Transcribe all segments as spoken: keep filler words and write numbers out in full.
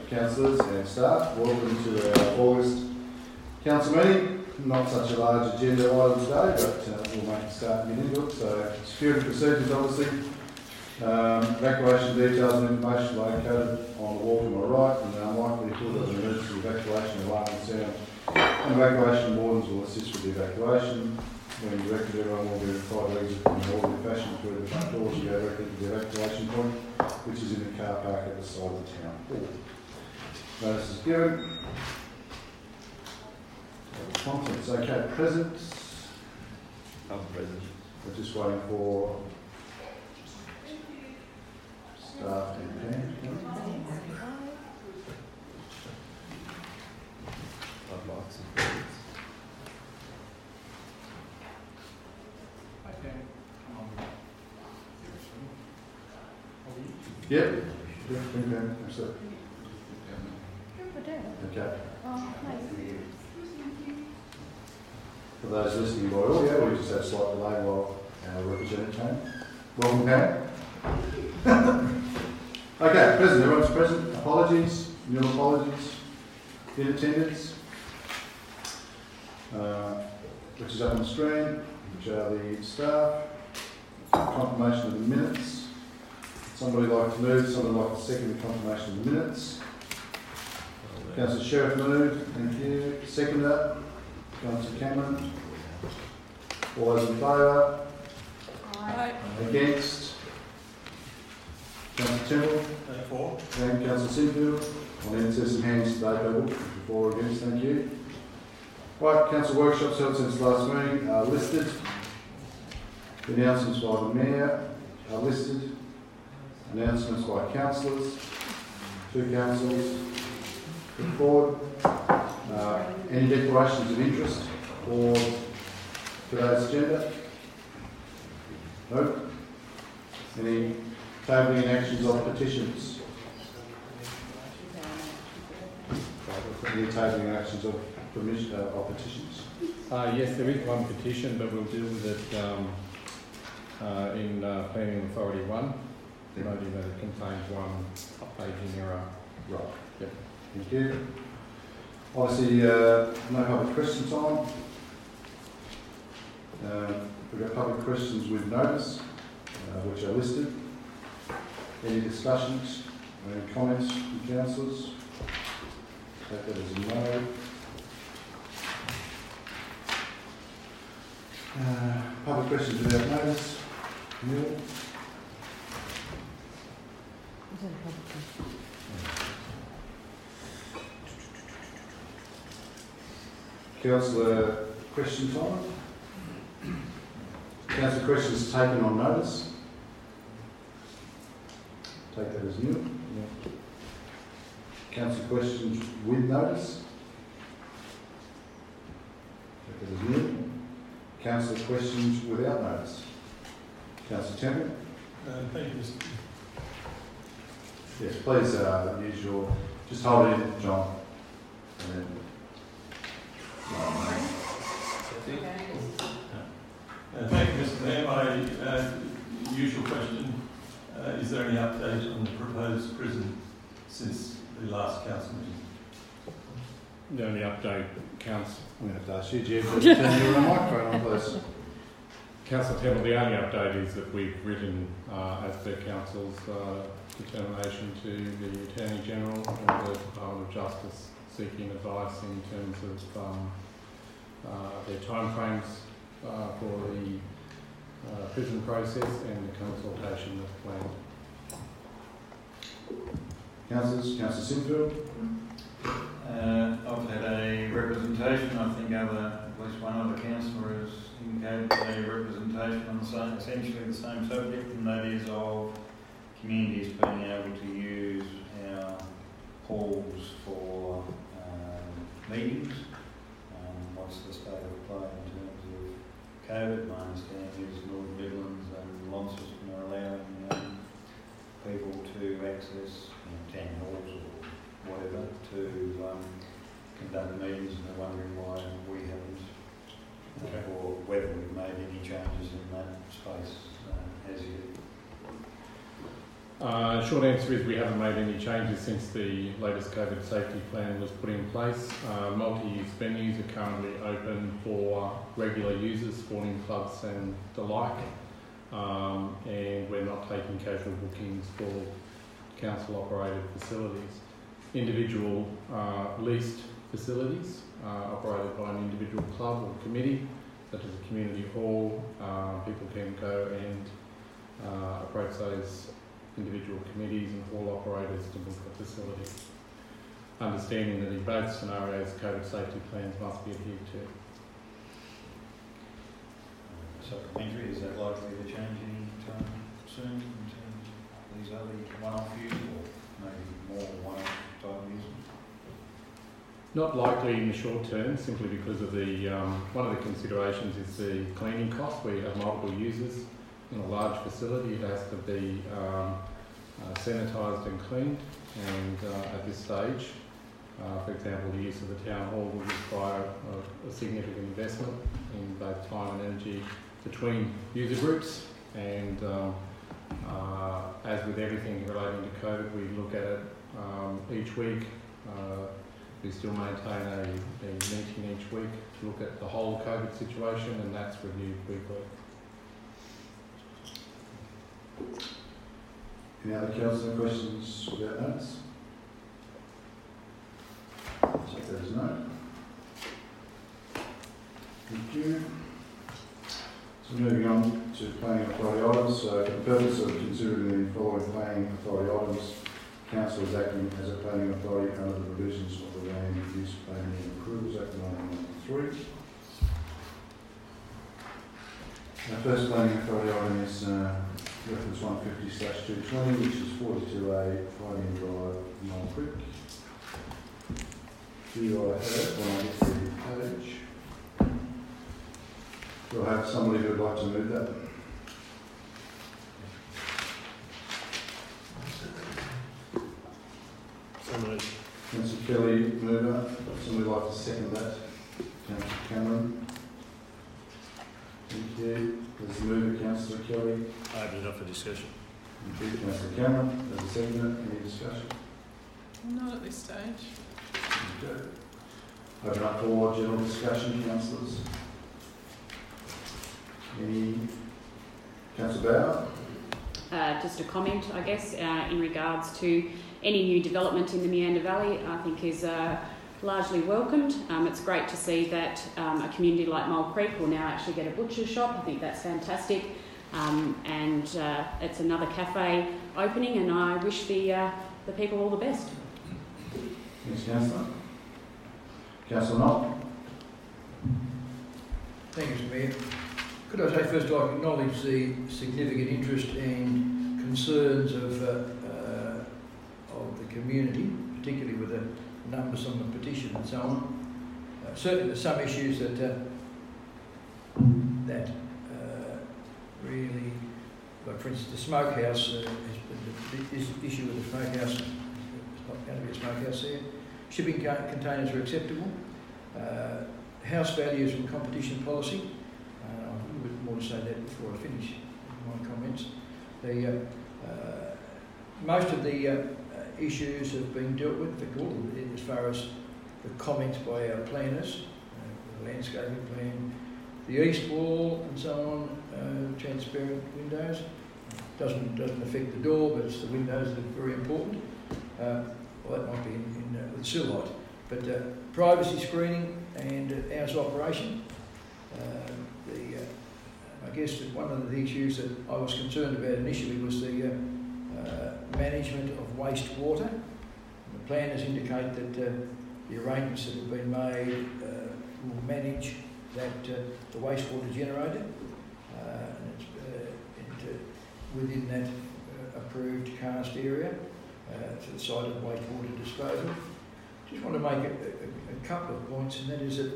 councillors and staff, welcome to our August council meeting. Not such a large agenda item today, but uh, we'll make a start and get into it. So, security procedures, obviously. Um, evacuation details and information located on the wall to my right, and the unlikelihood of an emergency evacuation alarm and sound. And evacuation wardens will assist with the evacuation. When directed, everyone will be required to exit in an orderly fashion through the front doors and go directly to the evacuation point, which is in the car park at the side of the town hall. Notice is given. Contents, okay, present. I'm present. We're just waiting for staff and hand. I'd like some presents. Yep. Yep, bring them, absolutely. Okay. For those listening by audio, we just had a slight delay while our representative came. Welcome, Pam. Okay, present. Everyone's present. Apologies, nil apologies. In attendance, uh, which is up on the screen, which are the staff. Confirmation of the minutes. Somebody like to move, somebody like to second the confirmation of the minutes. Councillor Sheriff moved, thank you. Seconder, Councillor Cameron. All those in favour? Aye. Against? Councillor Temple? For. And Councillor Sinfield. I'll need to see some hands today, people. For or against, thank you. Right, council workshops held since last meeting are listed. The announcements by the Mayor are listed. Announcements by councillors. Two councillors. Put forward. Uh, any declarations of interest for today's agenda? No. Any tabling and actions of petitions? Any tabling and actions of, permission, uh, of petitions? Uh, yes, there is one petition, but we'll deal with it um, uh, in uh, Planning Authority one, noting that it contains one paging error. Right. Yep. Thank you. Obviously, uh, no public question time. Uh, we've got public questions with notice, uh, which are listed. Any discussions, any comments from councillors? Take that as a no. Uh, public questions without notice. Neil? Councillor, question time? Councillor, questions taken on notice? Take that as new. Yeah. Councillor, questions with notice? Take that as new. Councillor, questions without notice? Councillor Temple? Uh, thank you, Mister Yes, please uh, use your, just hold it in, John. And then, Uh, thank you, Mister Mayor. My uh, usual question, uh, is there any update on the proposed prison since the last council meeting? The only update, Council, I'm going to ask you, Jim, to turn your microphone on, please. Council Temple, the only update is that we've written, uh, as per Council's uh, determination, to the Attorney General and the Department of Justice, seeking advice in terms of um, uh, their timeframes uh, for the uh, prison process and the consultation that's planned. Councillors, Councillor Sinfield. Uh, I've had a representation. I think other, at least one other councillor has indicated a representation on the same, essentially the same subject, and that is of communities being able to use our halls for um, meetings. Um, what's the state of play in terms of COVID? My understanding is Northern Midlands and Launceston are allowing um, people to access you know, town halls or whatever to um, conduct meetings, and they're wondering why we haven't, Okay. uh, or whether we've made any changes in that space uh, as yet. Uh, short answer is we haven't made any changes since the latest COVID safety plan was put in place. Uh, multi-use venues are currently open for regular users, sporting clubs and the like, um, and we're not taking casual bookings for council-operated facilities. Individual uh, leased facilities uh, operated by an individual club or committee, such as a community hall, uh, people can go and uh, approach those individual committees and hall operators to book the facility, understanding that in both scenarios COVID safety plans must be adhered to. Supplementary, is that likely to change any time soon in terms of these other one-off use or maybe more one-off type uses? Not likely in the short term, simply because of the um, one of the considerations is the cleaning cost. We have multiple users in a large facility. It has to be um, uh, sanitised and cleaned, and uh, at this stage, uh, for example, the use of the town hall will require a, a significant investment in both time and energy between user groups, and um, uh, as with everything relating to COVID, we look at it um, each week. Uh, we still maintain a, a meeting each week to look at the whole COVID situation, and that's reviewed weekly. Any other councillor questions about notes? So if there is no. Thank you. So moving on to planning authority items. So for the purpose of considering the following planning authority items, council is acting as a planning authority under the provisions of the Land Use Planning and Approvals Act nineteen ninety-three. Our first planning authority item is uh, reference one fifty slash two twenty, which is forty-two A Fighting Drive, Knoll Creek. Do I have when I get to the page? Do I have somebody who would like to move that? Somebody. Councillor Kelly, mover. Somebody like to second that? Councillor Cameron. Thank you. There's a mover, Councillor Kelly. I open it up for discussion. Thank you, Councillor Cameron. There's a second. Any discussion? Not at this stage. Okay. Open up for general discussion, councillors. Any? Councillor Bauer? Uh, just a comment, I guess, uh, in regards to any new development in the Meander Valley, I think is uh, largely welcomed. Um, it's great to see that um, a community like Mole Creek will now actually get a butcher's shop. I think that's fantastic. Um, and uh, it's another cafe opening, and I wish the, uh, the people all the best. Thanks, Councillor. Councillor Knott? Thank you, Mister Mayor. Could I say first of all, I acknowledge the significant interest and concerns of, uh, uh, of the community, particularly with the numbers on the petition and so on. Uh, certainly there's some issues that, uh, that uh, really, like for instance the smokehouse, uh, is, this issue with the smokehouse, there's not going to be a smokehouse there. Shipping containers are acceptable. Uh, house values and competition policy. Uh, I've a little bit more to say that before I finish my comments. The, uh, uh, most of the uh, issues have been dealt with, as far as the comments by our planners, uh, the landscaping plan, the east wall and so on, uh, transparent windows. Doesn't, doesn't affect the door, but it's the windows that are very important. Uh, well, that might be in, in uh, with Silhite. But uh, privacy screening and uh, hours operation. Uh, the, uh, I guess that one of the issues that I was concerned about initially was the uh, uh, management of wastewater. And the planners indicate that uh, the arrangements that have been made uh, will manage that uh, the wastewater generated, uh, and it's, uh, and, uh, within that uh, approved karst area uh, to the site of wastewater disposal. Just want to make a, a, a couple of points, and that is that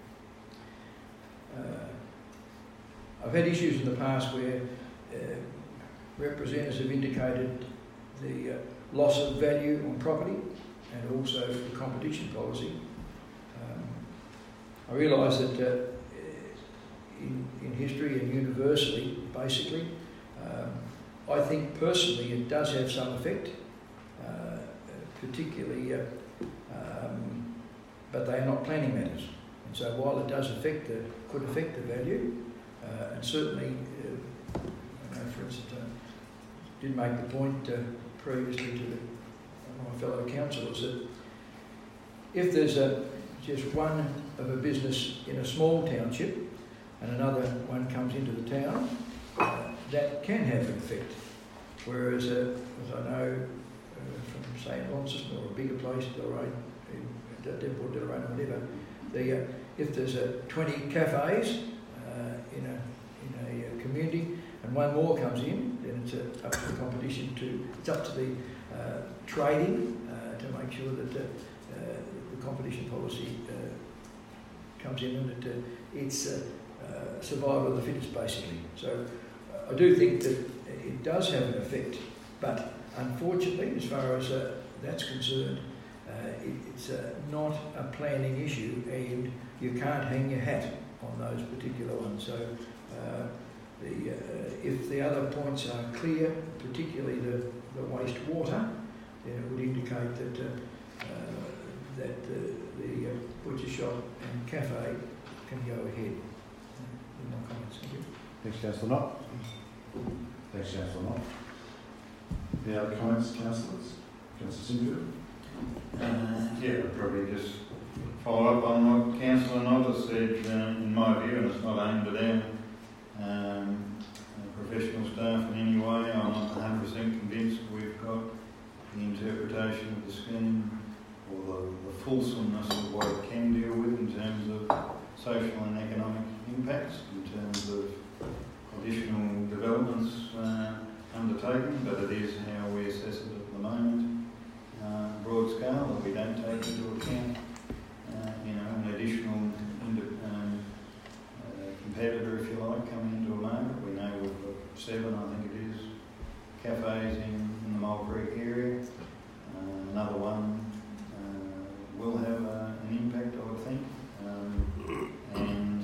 uh, I've had issues in the past where uh, representatives have indicated the uh, loss of value on property and also the competition policy. Um, I realise that uh, in, in history and universally, basically, um, I think personally it does have some effect, uh, particularly, uh, um, but they are not planning matters. And so while it does affect the, could affect the value, uh, and certainly, uh, I know, for instance, I did make the point uh, previously to the, my fellow councillors that if there's a, just one of a business in a small township and another one comes into the town, uh, that can have an effect. Whereas, uh, as I know uh, from, say, Launceston or a bigger place, Delray, Devonport, Delray, or whatever, the, uh, if there's uh, twenty cafes uh, in a in a uh, community and one more comes in, then it's uh, up to the competition to, it's up to the uh, trading uh, to make sure that uh, uh, the competition policy uh, comes in and that uh, it's uh, uh, survival of the fittest, basically. So uh, I do think that it does have an effect, but unfortunately, as far as uh, that's concerned, uh, it, it's uh, not a planning issue, and you can't hang your hat on those particular ones. So uh, the, uh, if the other points are clear, particularly the, the wastewater, then it would indicate that uh, uh, that uh, the uh, butcher shop and cafe can go ahead. Uh, my comments. Thank you. Thanks, Councillor Knott. Thanks, Councillor Knott. Any other comments, councillors? Councillor Sinfield? Uh, yeah, I'll probably just follow up on what Councillor Knott has said. Uh, in my view, and it's not aimed at them, um, uh, professional staff in any way, I'm not one hundred percent convinced we've got the interpretation of the scheme or the, the fulsomeness of what it can deal with in terms of social and economic impacts, in terms of additional developments uh, undertaken, but it is how we assess it at the moment, uh, broad scale, that we don't take into account, uh, you know, an additional um, uh, competitor, if you like, coming into a market. We know we've got seven, I think it is, cafes in, in the Mole Creek area. Uh, another one uh, will have uh, an impact, I would think. Um, and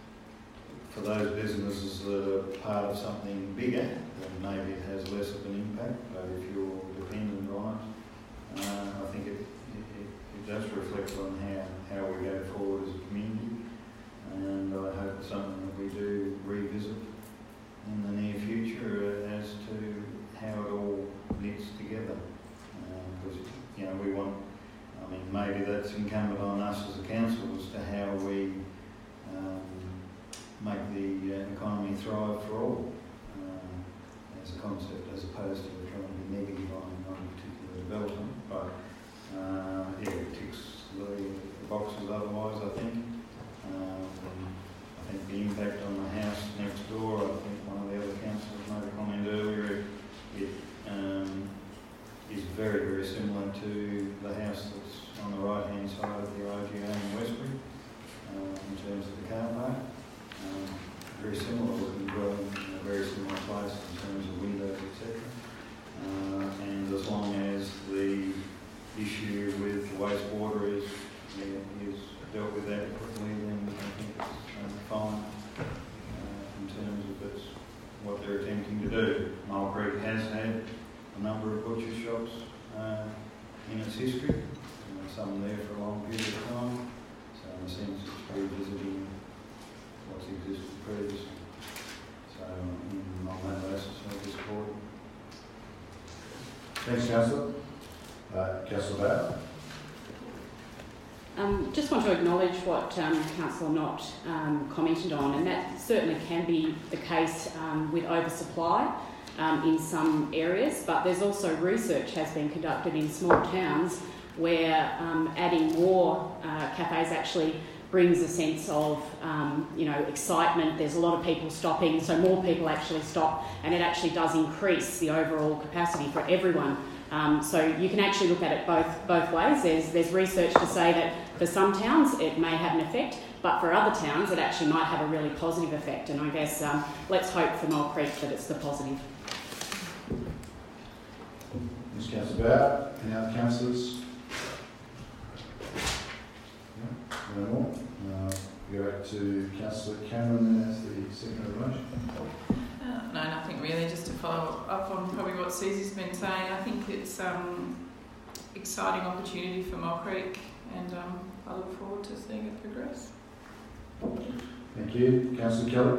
for those businesses that are part of something bigger, then maybe it has less of an impact, but if you're dependent on it, uh, I think it, it, it, it does reflect on how, how we go forward as a community, and I hope it's something that we do revisit in the near future as to how it all knits together. Because, uh, you know, we want, I mean, maybe that's incumbent on us as a council as to how we um, make the uh, economy thrive for all, uh, as a concept, as opposed to trying to be negative on, on a particular development. But uh, yeah, it ticks the, the boxes otherwise, I think. Um, I think the impact on the house next door, I think one of the other councillors made a comment earlier, it um, is very, very similar to the house that's on the right-hand side of the I G A in Westbury, uh, in terms of the car park. Um, very similar looking dwelling in a very similar place in terms of windows, et cetera. Uh, and as long as the issue with the wastewater is, yeah, is dealt with adequately, then I think it's um, fine uh, in terms of it's what they're attempting to do. Mole Creek has had a number of butcher shops uh, in its history, and some there for a long period of time, so in a sense it's revisiting what's existed previously. So um, on that basis, I support it. Thanks, Councillor. Uh, Councillor Bauer. Um, just want to acknowledge what um, Councillor Knott um, commented on, and that certainly can be the case um, with oversupply um, in some areas, but there's also research has been conducted in small towns where um, adding more uh, cafes actually brings a sense of, um, you know, excitement. There's a lot of people stopping, so more people actually stop, and it actually does increase the overall capacity for everyone. Um, so you can actually look at it both both ways. There's there's research to say that for some towns it may have an effect, but for other towns it actually might have a really positive effect. And I guess um, let's hope for Mole Creek that it's the positive. Thanks, Councillor Bauer. Any other councillors? No, no more. Uh, go back to Councillor Cameron as the second of the motion. Uh, no, nothing really, just to follow up on probably what Susie's been saying. I think it's um, exciting opportunity for Mole Creek, and um, I look forward to seeing it progress. Thank you. Councillor Kelly?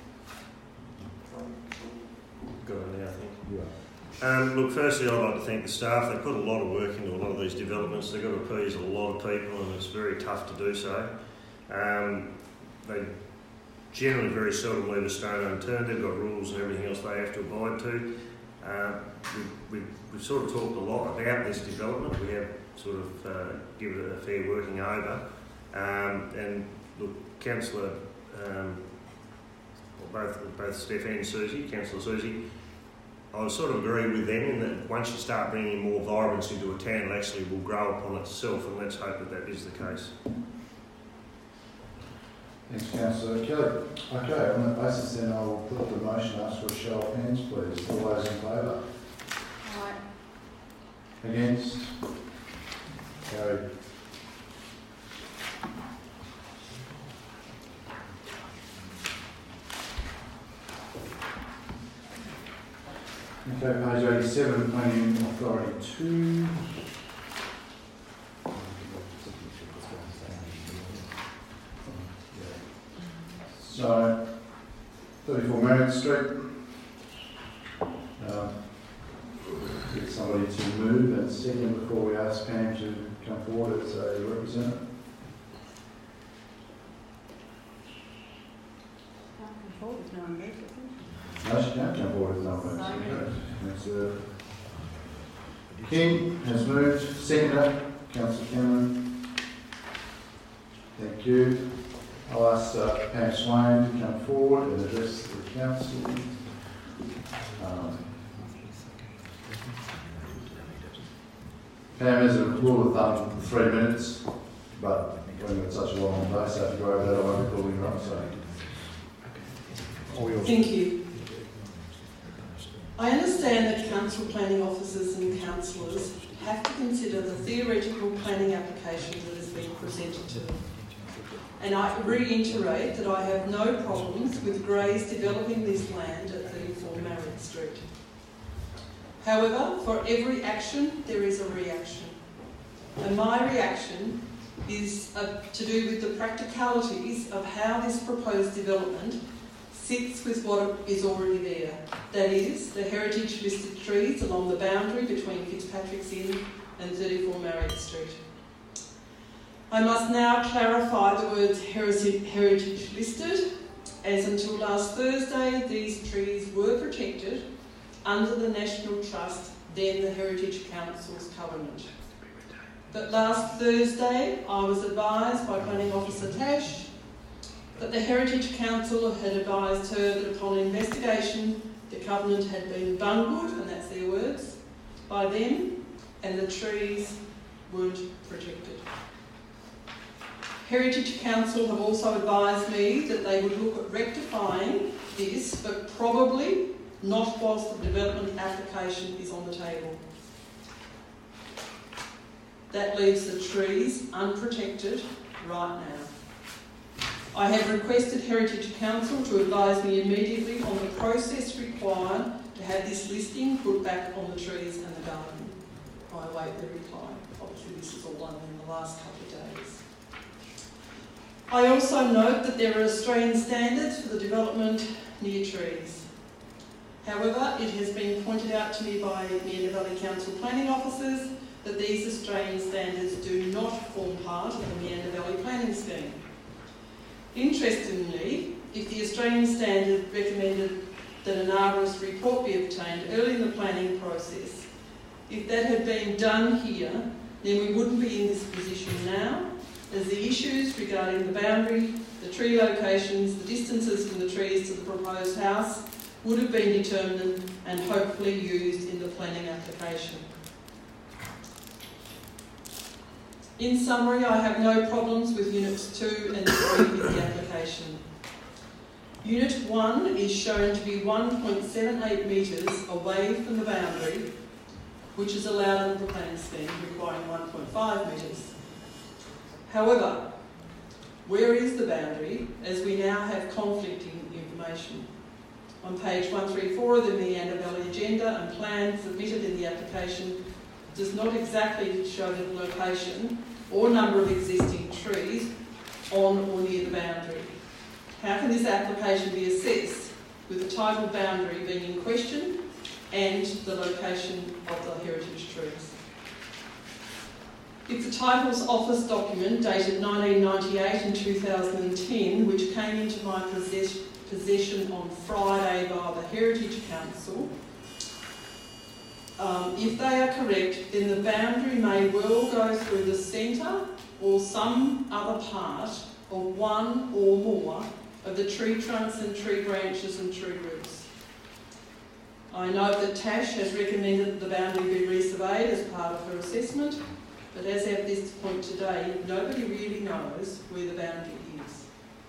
Got it now, I think. You are. Um, look, firstly, I'd like to thank the staff. They put a lot of work into a lot of these developments. They've got to appease a lot of people, and it's very tough to do so. Um, they generally very seldom leave a stone unturned. They've got rules and everything else they have to abide to. Uh, we, we, we've sort of talked a lot about this development. We have sort of uh, given it a fair working over. Um, and look, Councillor, um, well, both, both Steph and Susie, Councillor Susie, I sort of agree with them in that once you start bringing more vibrancy into a town, it actually will grow upon itself, and let's hope that that is the case. Thanks, Councillor Kelly. Okay, on that basis then I'll put the motion, ask for a show of hands please. All those in favour? Aye. Against? Carried. Okay, page eighty-seven, Planning Authority two. So, thirty-four Marriott Street. Um, get somebody to move and second before we ask Pam to come forward as a representative. No, she can't come forward as no one. That's uh, King has moved. Seconder, Councillor Cameron. Thank you. I'll ask uh, Pam Swain to come forward and address the council. Um, Pam has a rule of thumb three minutes, but when it's such a long day, so if you go over that, I won't be calling you up. So. Thank you. I understand that council planning officers and councillors have to consider the theoretical planning application that has been presented to them. And I reiterate that I have no problems with Greys developing this land at thirty-four Marriott Street. However, for every action, there is a reaction. And my reaction is uh, to do with the practicalities of how this proposed development sits with what is already there. That is, the heritage listed trees along the boundary between Fitzpatrick's Inn and thirty-four Marriott Street. I must now clarify the words heritage listed, as until last Thursday these trees were protected under the National Trust, then the Heritage Council's covenant. But last Thursday I was advised by Planning Officer Tash that the Heritage Council had advised her that upon investigation the covenant had been bungled, and that's their words, by them, and the trees weren't protected. Heritage Council have also advised me that they would look at rectifying this, but probably not whilst the development application is on the table. That leaves the trees unprotected right now. I have requested Heritage Council to advise me immediately on the process required to have this listing put back on the trees and the garden. I await the reply. Obviously this is all done in the last couple of days. I also note that there are Australian standards for the development near trees. However, it has been pointed out to me by Meander Valley Council planning officers that these Australian standards do not form part of the Meander Valley planning scheme. Interestingly, if the Australian standard recommended that an arborist report be obtained early in the planning process, if that had been done here, then we wouldn't be in this position now, as the issues regarding the boundary, the tree locations, the distances from the trees to the proposed house would have been determined and hopefully used in the planning application. In summary, I have no problems with Units two and three in the application. Unit one is shown to be one point seven eight metres away from the boundary, which is allowed under the planning scheme, requiring one point five metres. However, where is the boundary, as we now have conflicting information? On page one thirty-four of the Meander Valley Agenda and plan submitted in the application does not exactly show the location or number of existing trees on or near the boundary. How can this application be assessed with the title boundary being in question and the location of the heritage trees? If the Titles Office document dated nineteen ninety-eight and two thousand ten, which came into my possess possession on Friday by the Heritage Council, um, if they are correct, then the boundary may well go through the centre or some other part of one or more of the tree trunks and tree branches and tree roots. I note that Tash has recommended that the boundary be resurveyed as part of her assessment, but as at this point today, nobody really knows where the boundary is.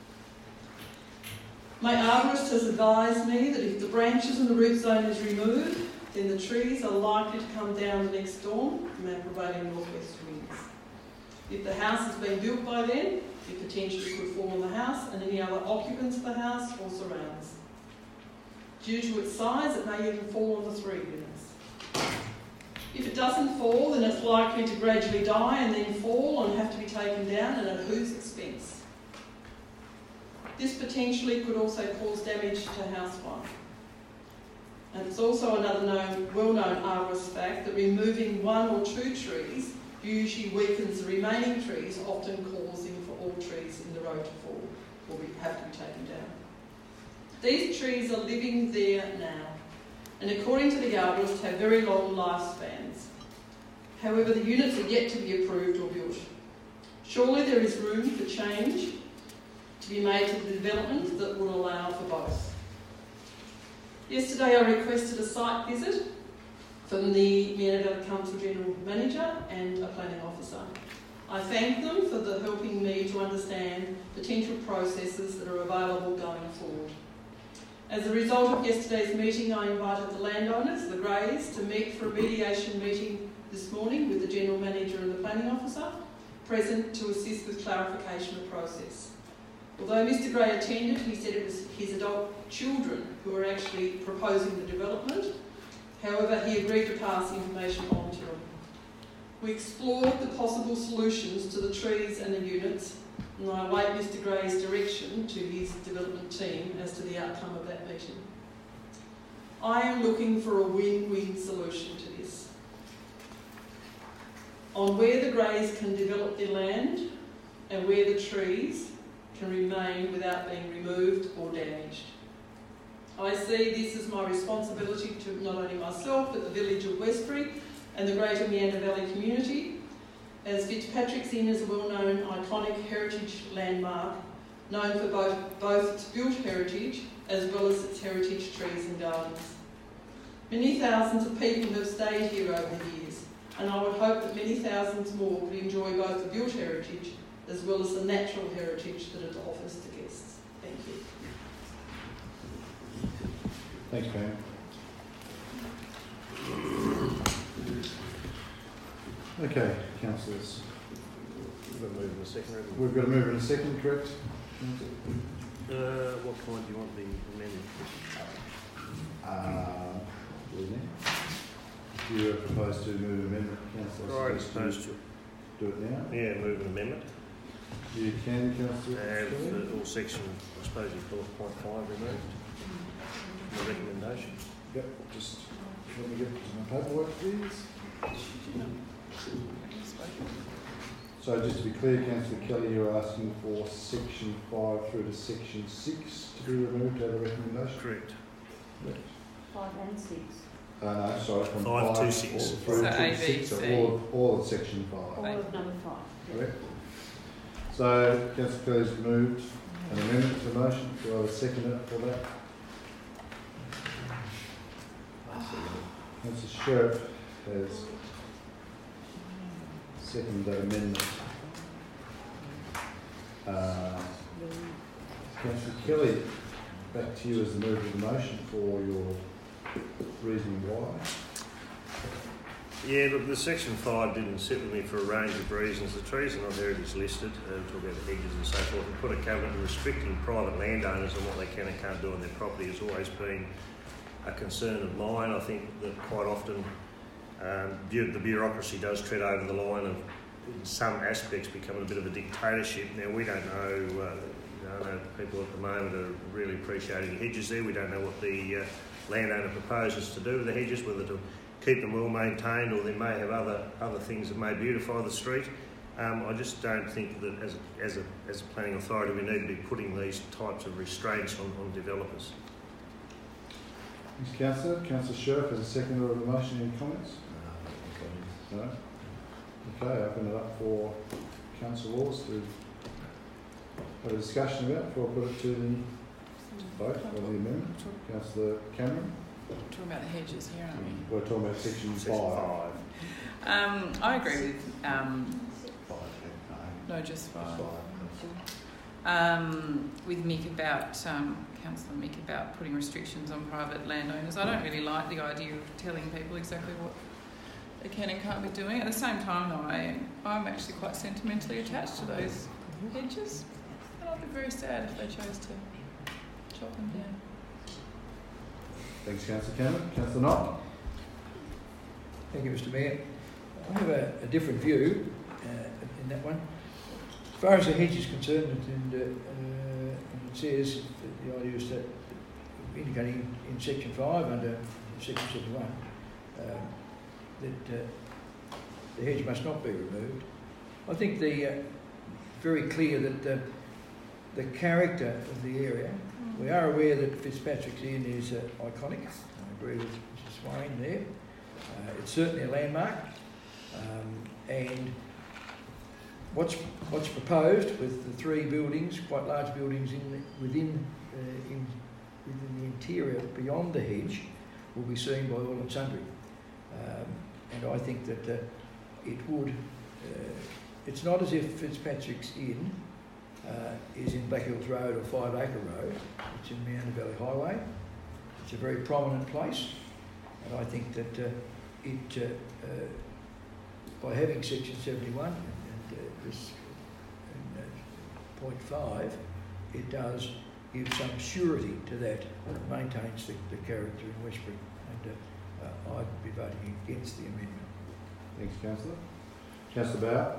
My arborist has advised me that if the branches and the root zone is removed, then the trees are likely to come down the next storm from our prevailing northwest winds. If the house has been built by then, it potentially could fall on the house and any other occupants of the house or surrounds. Due to its size, it may even fall on the three units. If it doesn't fall, then it's likely to gradually die and then fall and have to be taken down, and at whose expense? This potentially could also cause damage to housefly. And it's also another known, well-known arborist fact that removing one or two trees usually weakens the remaining trees, often causing for all trees in the row to fall or have to be taken down. These trees are living there now, and according to the arborist, have very long lifespans. However, the units are yet to be approved or built. Surely there is room for change to be made to the development that will allow for both. Yesterday I requested a site visit from the Meander Valley Council General Manager and a planning officer. I thank them for the helping me to understand potential processes that are available going forward. As a result of yesterday's meeting, I invited the landowners, the Greys, to meet for a mediation meeting this morning with the General Manager and the Planning Officer, present to assist with clarification of process. Although Mister Gray attended, he said it was his adult children who were actually proposing the development. However, he agreed to pass information on to them. We explored the possible solutions to the trees and the units, and I await Mister Gray's direction to his development team as to the outcome of that meeting. I am looking for a win-win solution to this. On where the Greys can develop their land and where the trees can remain without being removed or damaged. I see this as my responsibility to not only myself but the village of Westbury and the greater Meander Valley community, as Fitzpatrick's Inn is a well-known iconic heritage landmark known for both, both its built heritage as well as its heritage trees and gardens. Many thousands of people have stayed here over the years, and I would hope that many thousands more would enjoy both the built heritage as well as the natural heritage that it offers to guests. Thank you. Thanks, Pam. Okay, councillors. We've got to move in a second, haven't we? We've got to move in a second, correct? Uh, what point do you want the amendment? Uh, do you propose to move amendment, councillor? Right, supposed to. Do it now? Yeah, move an amendment. You can, councillor. And for all section, I suppose you call it point five removed. The recommendation. Yep, just let me get my paperwork, please. So just to be clear, councillor Kelly, you're asking for section five through to section six to be removed out of the recommendation? Correct. Correct. Five and six. Uh, no, sorry, from Five five to six. all through So to A, B, six, so C. all of, all of section five. All of number five. Correct. So councillor Kelly's moved an amendment to the motion. Do I have a seconder for that? Councillor Sheriff has seconded that amendment. Uh, Councillor Kelly, back to you as the mover of the motion for your reasoning why. Yeah, look, the section five didn't sit with me for a range of reasons. The trees are not heritage listed, uh, talk about the hedges and so forth, and put a covenant restricting private landowners on what they can and can't do on their property has always been a concern of mine. I think that quite often um, bu- the bureaucracy does tread over the line of, in some aspects, becoming a bit of a dictatorship. Now, we don't know, uh, you know, I know people at the moment are really appreciating the hedges there. We don't know what the uh, landowner proposes to do with the hedges, whether to keep them well maintained, or they may have other other things that may beautify the street. Um, I just don't think that as a, as a as a planning authority we need to be putting these types of restraints on, on developers. Thanks, Councillor. Councillor Sheriff as a seconder of the motion. Any comments? No. Okay, open it up for Councillor Laws to have a discussion about before I put it to the vote on the amendment. Councillor Cameron. We're talking about the hedges here, aren't we? We're talking about section, Section five. five. Um, I agree with, um, no, just five. Um, with Mick about, um, Councillor Mick about putting restrictions on private landowners. I don't really like the idea of telling people exactly what they can and can't be doing. At the same time, though, I, I'm actually quite sentimentally attached to those hedges. And I'd be very sad if they chose to chop them down. Thanks, Councillor Cameron. Councillor Knott. Thank you, Mister Mayor. I have a, a different view uh, in that one. As far as the hedge is concerned, and, uh, uh, and it says that the idea is that indicating in section five under section seventy-one um, that uh, the hedge must not be removed. I think the uh, very clear that uh, the character of the area. We are aware that Fitzpatrick's Inn is uh, iconic. I agree with Missus Swain there. Uh, it's certainly a landmark. Um, and what's what's proposed with the three buildings, quite large buildings in the, within uh, in within the interior beyond the hedge, will be seen by all and sundry. Um, and I think that uh, it would. Uh, it's not as if Fitzpatrick's Inn Uh, is in Black Hills Road or Five Acre Road. It's in Meander Valley Highway. It's a very prominent place, and I think that uh, it, uh, uh, by having section seventy-one and, and uh, this and, uh, point five, it does give some surety to that, and it maintains the, the character in Westbury, and uh, uh, I'd be voting against the amendment. Thanks, Councillor. Councillor Bauer.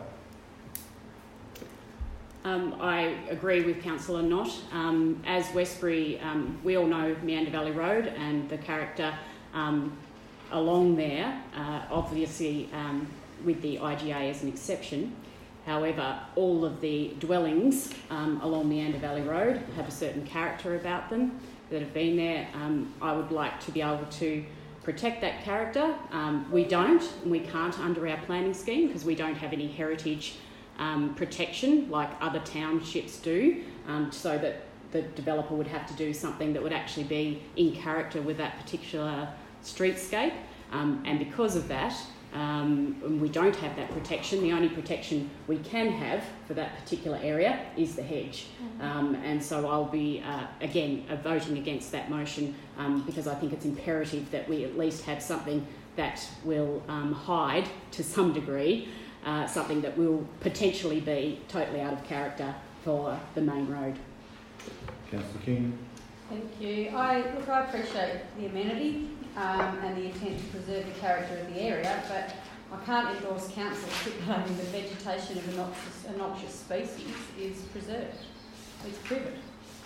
Um, I agree with Councillor Knott. Um, as Westbury, um, we all know Meander Valley Road and the character um, along there, uh, obviously um, with the I G A as an exception. However, all of the dwellings um, along Meander Valley Road have a certain character about them that have been there. Um, I would like to be able to protect that character. Um, we don't, and we can't under our planning scheme because we don't have any heritage Um, protection like other townships do, um, so that the developer would have to do something that would actually be in character with that particular streetscape, um, and because of that um, we don't have that protection. The only protection we can have for that particular area is the hedge, um, and so I'll be uh, again uh, voting against that motion um, because I think it's imperative that we at least have something that will um, hide to some degree Uh, something that will potentially be totally out of character for the main road. Councillor King. Thank you. I look, I appreciate the amenity um, and the intent to preserve the character of the area, but I can't endorse council stipulating the vegetation of a noxious, a noxious species is preserved. It's privet.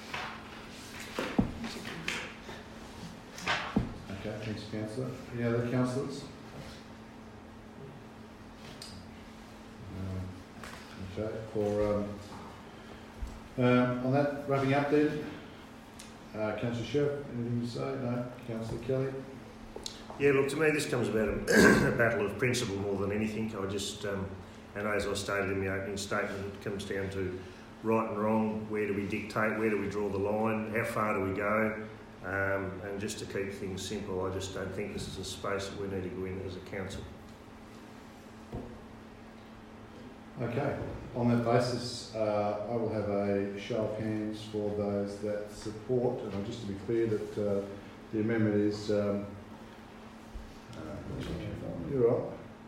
Okay, thanks, Councillor. Any other councillors? Okay, for um, um, on that wrapping up then, uh, Councillor Sheriff, anything to say? No. Councillor Kelly. Yeah, look, to me this comes about a, a battle of principle more than anything. I just, um, and as I stated in my opening statement, it comes down to right and wrong. Where do we dictate? Where do we draw the line? How far do we go? Um, and just to keep things simple, I just don't think this is a space that we need to go in as a council. Okay, on that basis, uh, I will have a show of hands for those that support, and just to be clear that uh, the amendment is, um, uh, you're right,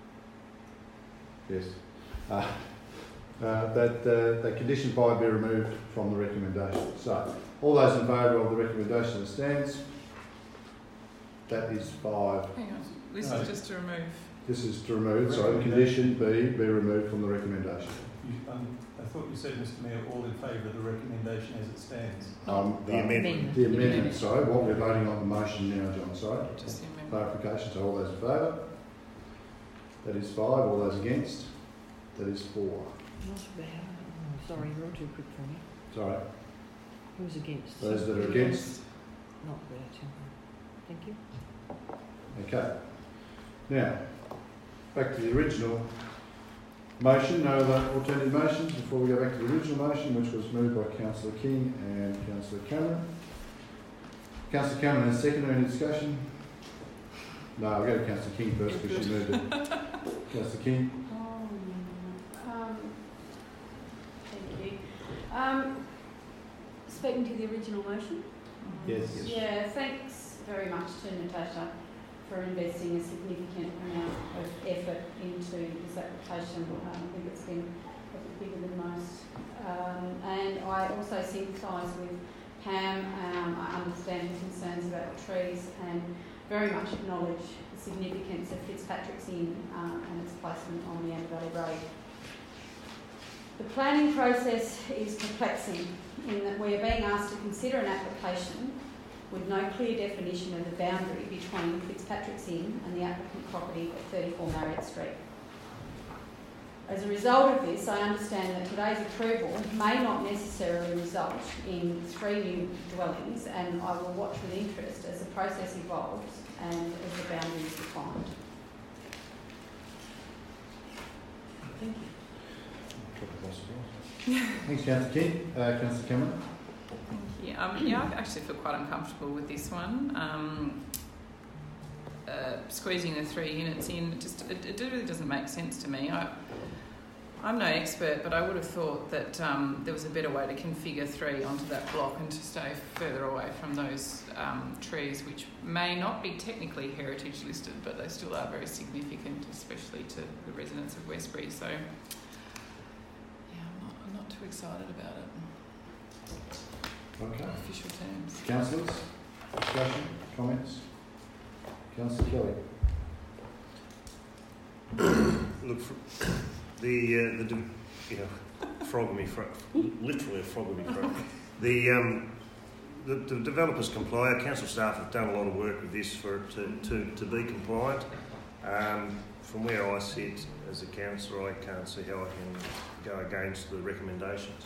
Yes. Uh, uh, that uh, that condition five be removed from the recommendation. So, all those in favour of the recommendation as stands? That is five. Hang on, this No. is just to remove. This is to remove, sorry, condition B be removed from the recommendation. You, um, I thought you said, Mister Mayor, all in favour of the recommendation as it stands. Um, The amendment. The amendment, sorry, what we're voting on the motion now, John, sorry. Just the amendment. Clarification, so all those in favour? That is five, all those against? That is four. Not bad. Oh, sorry, you're all too quick for me. Sorry, Who's against? those that are against? Not bad. Thank you. Okay. Now, back to the original motion, no other alternative motions before we go back to the original motion, which was moved by Councillor King and Councillor Cameron. Councillor Cameron has seconded. Any discussion? No, I'll go to Councillor King first because she moved it. Councillor King. Um, thank you. Um, speaking to the original motion. Yes. Yeah, thanks very much to Natasha for investing a significant amount of effort into this application. Um, I think it's been a bit bigger than most. Um, and I also sympathise with Pam. Um, I understand her concerns about the trees and very much acknowledge the significance of Fitzpatrick's Inn um, and its placement on the Meander Valley Road. The planning process is perplexing in that we are being asked to consider an application with no clear definition of the boundary between Fitzpatrick's Inn and the applicant property at thirty-four Marriott Street. As a result of this, I understand that today's approval may not necessarily result in three new dwellings, and I will watch with interest as the process evolves and as the boundary is defined. Thank you. Thanks, Councillor King. Uh, Councillor Cameron. Yeah, um, yeah, I actually feel quite uncomfortable with this one. Um, uh, squeezing the three units in, it just it, it really doesn't make sense to me. I, I'm no expert, but I would have thought that um, there was a better way to configure three onto that block and to stay further away from those um, trees, which may not be technically heritage listed, but they still are very significant, especially to the residents of Westbury. So, yeah, I'm not, I'm not too excited about it. Okay. Official terms. Councillors, discussion, comments? Councillor Kelly. Look, for the uh, the you know, frogamy frog, literally a frogamy frog. The um, the, the developers comply. Our council staff have done a lot of work with this for it to to, to be compliant. Um, from where I sit as a councillor, I can't see how I can go against the recommendations.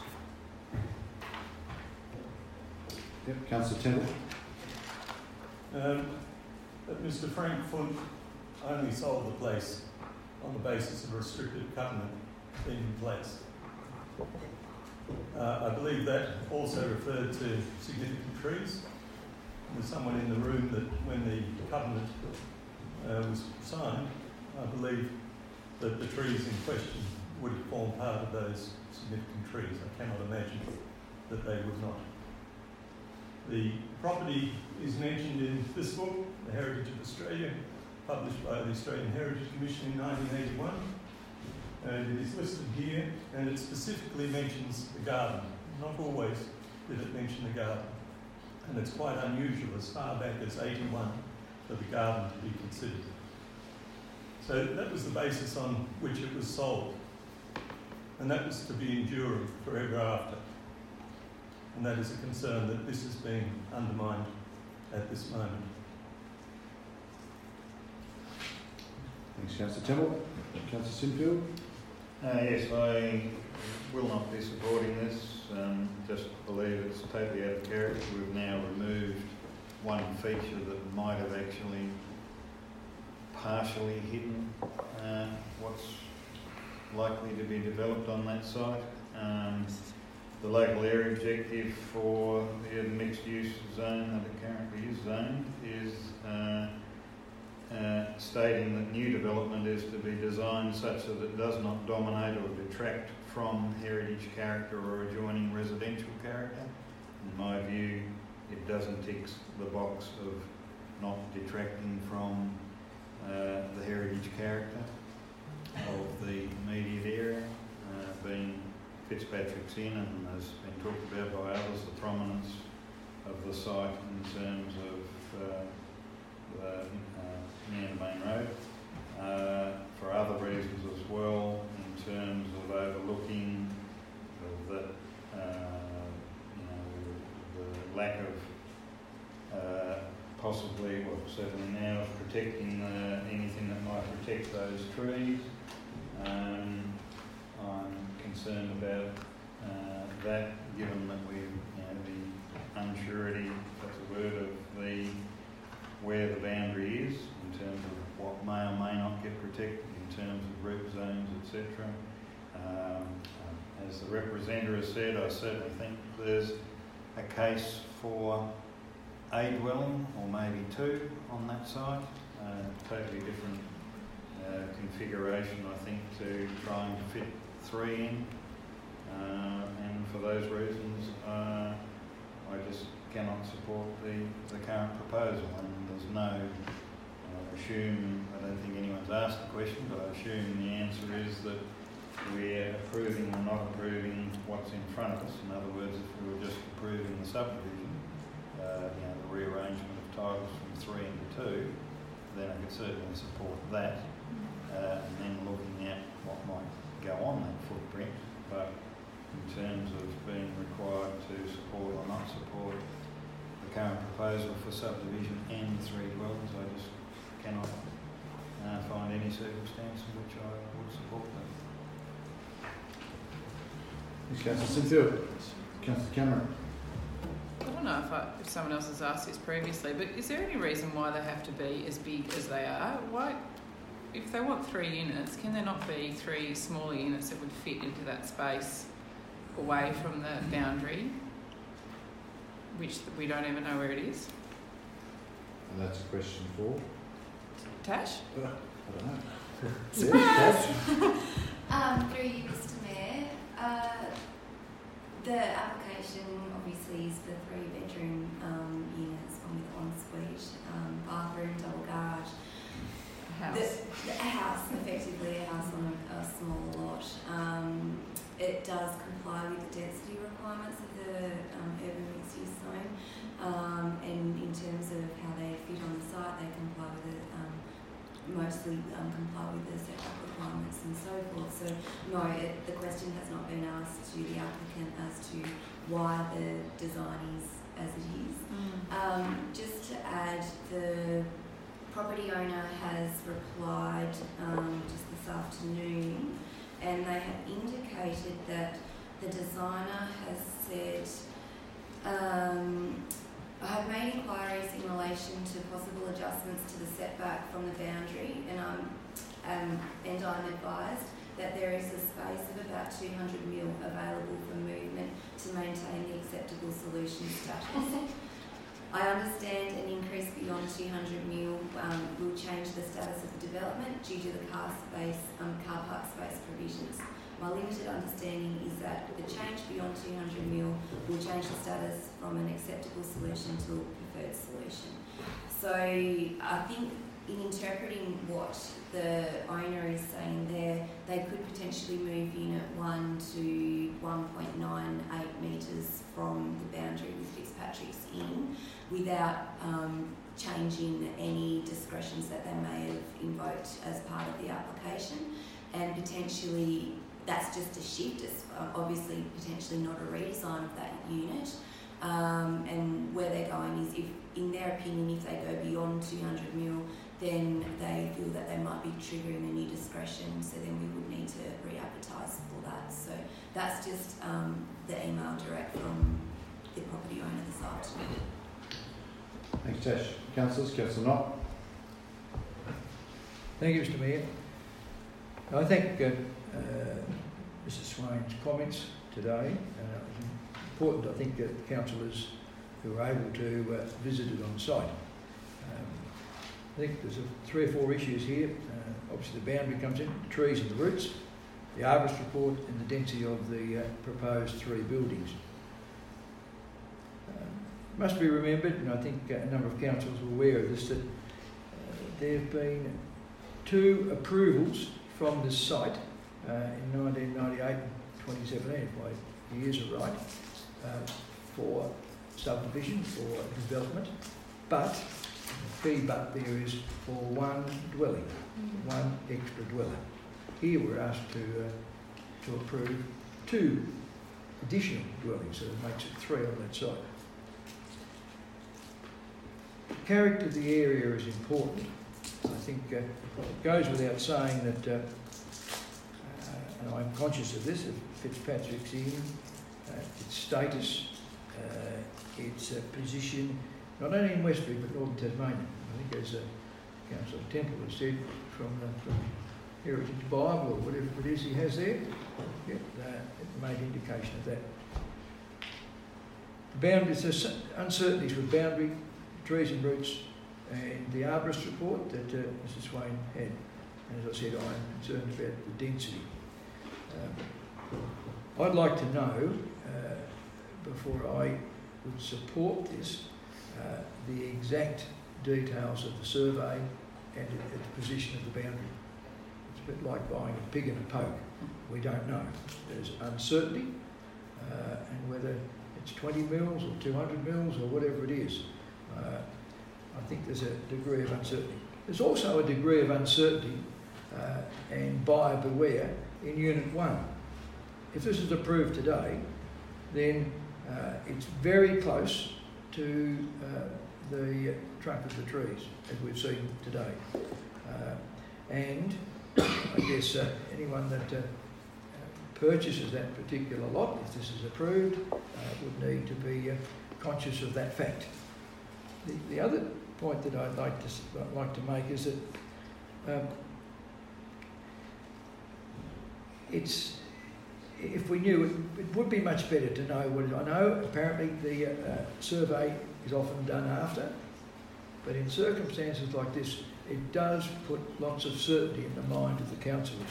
Yep. Councillor Temple. Um, that Mister Frank Foote only sold the place on the basis of a restricted covenant being in place. Uh, I believe that also referred to significant trees. There's someone in the room that when the covenant uh, was signed, I believe that the trees in question would form part of those significant trees. I cannot imagine that they would not. The property is mentioned in this book, The Heritage of Australia, published by the Australian Heritage Commission in nineteen eighty-one. And it is listed here, and it specifically mentions the garden. Not always did it mention the garden. And it's quite unusual as far back as eighty-one for the garden to be considered. So that was the basis on which it was sold. And that was to be enduring forever after. And that is a concern that this is being undermined at this moment. Thanks, Councillor Temple. Councillor Sinfield. Uh, yes, I will not be supporting this. Um, just believe it's totally out of character. We've now removed one feature that might have actually partially hidden uh, what's likely to be developed on that site. Um, the local area objective for the mixed-use zone that it currently is zoned is uh, Uh, stating that new development is to be designed such that it does not dominate or detract from heritage character or adjoining residential character. In my view, it doesn't tick the box of not detracting from uh, the heritage character. of the immediate area, uh, being Fitzpatrick's Inn, and has been talked about by others, the prominence of the site in terms of uh, the uh, Meander Main Road. Uh, for other reasons as well, in terms of overlooking of the, uh, you know, the lack of uh, possibly, well, certainly now, of protecting uh, anything that might protect those trees. Um, I'm concerned about uh, that, given that we, you know, the unsurety, if that's a word, of the where the boundary is in terms of what may or may not get protected in terms of root zones, et cetera. Um, as the representative has said, I certainly think there's a case for a dwelling or maybe two on that site. Uh, totally different uh, configuration, I think, to trying to fit three in. Uh, and for those reasons, uh, I just cannot support the, the current proposal, and there's no, I assume, I don't think anyone's asked the question, but I assume the answer is that we're approving or not approving what's in front of us. In other words, if we were just approving the subdivision, uh, you know, the rearrangement of titles from three into two, then I could certainly support that, uh, and then looking at what might go on that footprint. But in terms of being required to support or not support the current proposal for subdivision and three dwellings, I just cannot uh, find any circumstance in which I would support them. Thanks, Councillor Sinfield. Councillor Cameron. I don't know if, I, if someone else has asked this previously, but is there any reason why they have to be as big as they are? Why, if they want three units, can there not be three smaller units that would fit into that space away from the boundary, which we don't even know where it is? And that's a question for Tash? Uh, I don't know. Surprise! um, through you, Mister Mayor. Uh, the application obviously is for three bedroom um, units, one with ensuite, um, bathroom, double garage. A house. The, the house, effectively a house on a, a small lot. Um, it does comply with the density requirements of the um, urban mixed use zone, um, and in terms of how they fit on the site, they comply with it. Um, mostly um, comply with the setback requirements and so forth. So no, it, the question has not been asked to the applicant as to why the design is as it is. Mm. Um, just to add, the property owner has replied um, just this afternoon, and they have indicated that the designer has said, um, I have made inquiries in relation to possible adjustments to the setback from the boundary, and I'm, um, and I'm advised that there is a space of about two hundred mil available for movement to maintain the acceptable solution status. I understand an increase beyond two hundred mil um, will change the status of the development due to the car space, um, car park space provisions. My limited understanding is that the change beyond two hundred mil will change the status from an acceptable solution to a preferred solution. So I think in interpreting what the owner is saying there, they could potentially move unit one to one point nine eight metres from the boundary with Fitzpatrick's Inn without um, changing any discretions that they may have invoked as part of the application, and potentially that's just a shift. It's obviously potentially not a redesign of that unit. Um, and where they're going is, if, in their opinion, if they go beyond two hundred mil, then they feel that they might be triggering a new discretion. So then we would need to re-advertise for that. So that's just um, the email direct from the property owner this afternoon. Thanks, Tash. Councillors, Councillor Knott. Thank you, Mister Mayor. I think uh, uh, Mister Swain's comments today uh, was important. I think that councillors who were able to uh, visit it on site. Um, I think there's a, three or four issues here. Uh, obviously, the boundary comes in, the trees and the roots, the arborist report, and the density of the uh, proposed three buildings. Uh, must be remembered, and I think uh, a number of councillors are aware of this, that uh, there have been two approvals from this site uh, in nineteen ninety-eight and twenty seventeen, if my years are right, uh, for subdivision, for development, but the key but there is for one dwelling, mm-hmm. one extra dwelling. Here we're asked to uh, to approve two additional dwellings, so it makes it three on that site. The character of the area is important. I think uh, it goes without saying that, uh, uh, and I'm conscious of this, of Fitzpatrick's Inn, uh, its status, uh, its uh, position, not only in Westbury but Northern Tasmania. I think as uh, Councillor Temple has said, from the from Heritage Bible or whatever it is he has there, yeah, uh, it made indication of that. The boundaries, there's uncertainties with boundary, trees and roots, and the arborist report that uh, Missus Swain had. And as I said, I'm concerned about the density. Um, I'd like to know, uh, before I would support this, uh, the exact details of the survey and the position of the boundary. It's a bit like buying a pig in a poke. We don't know. There's uncertainty, uh, and whether it's twenty mils or two hundred mils or whatever it is, uh, I think there's a degree of uncertainty. There's also a degree of uncertainty uh, and buyer beware in Unit one. If this is approved today, then uh, it's very close to uh, the trunk of the trees, as we've seen today. Uh, and I guess uh, anyone that uh, purchases that particular lot, if this is approved, uh, would need to be uh, conscious of that fact. The, the other point that I'd like to I'd like to make is that um, it's if we knew it, it would be much better to know what it is. I know apparently the uh, survey is often done after, but in circumstances like this, it does put lots of certainty in the mind of the councillors.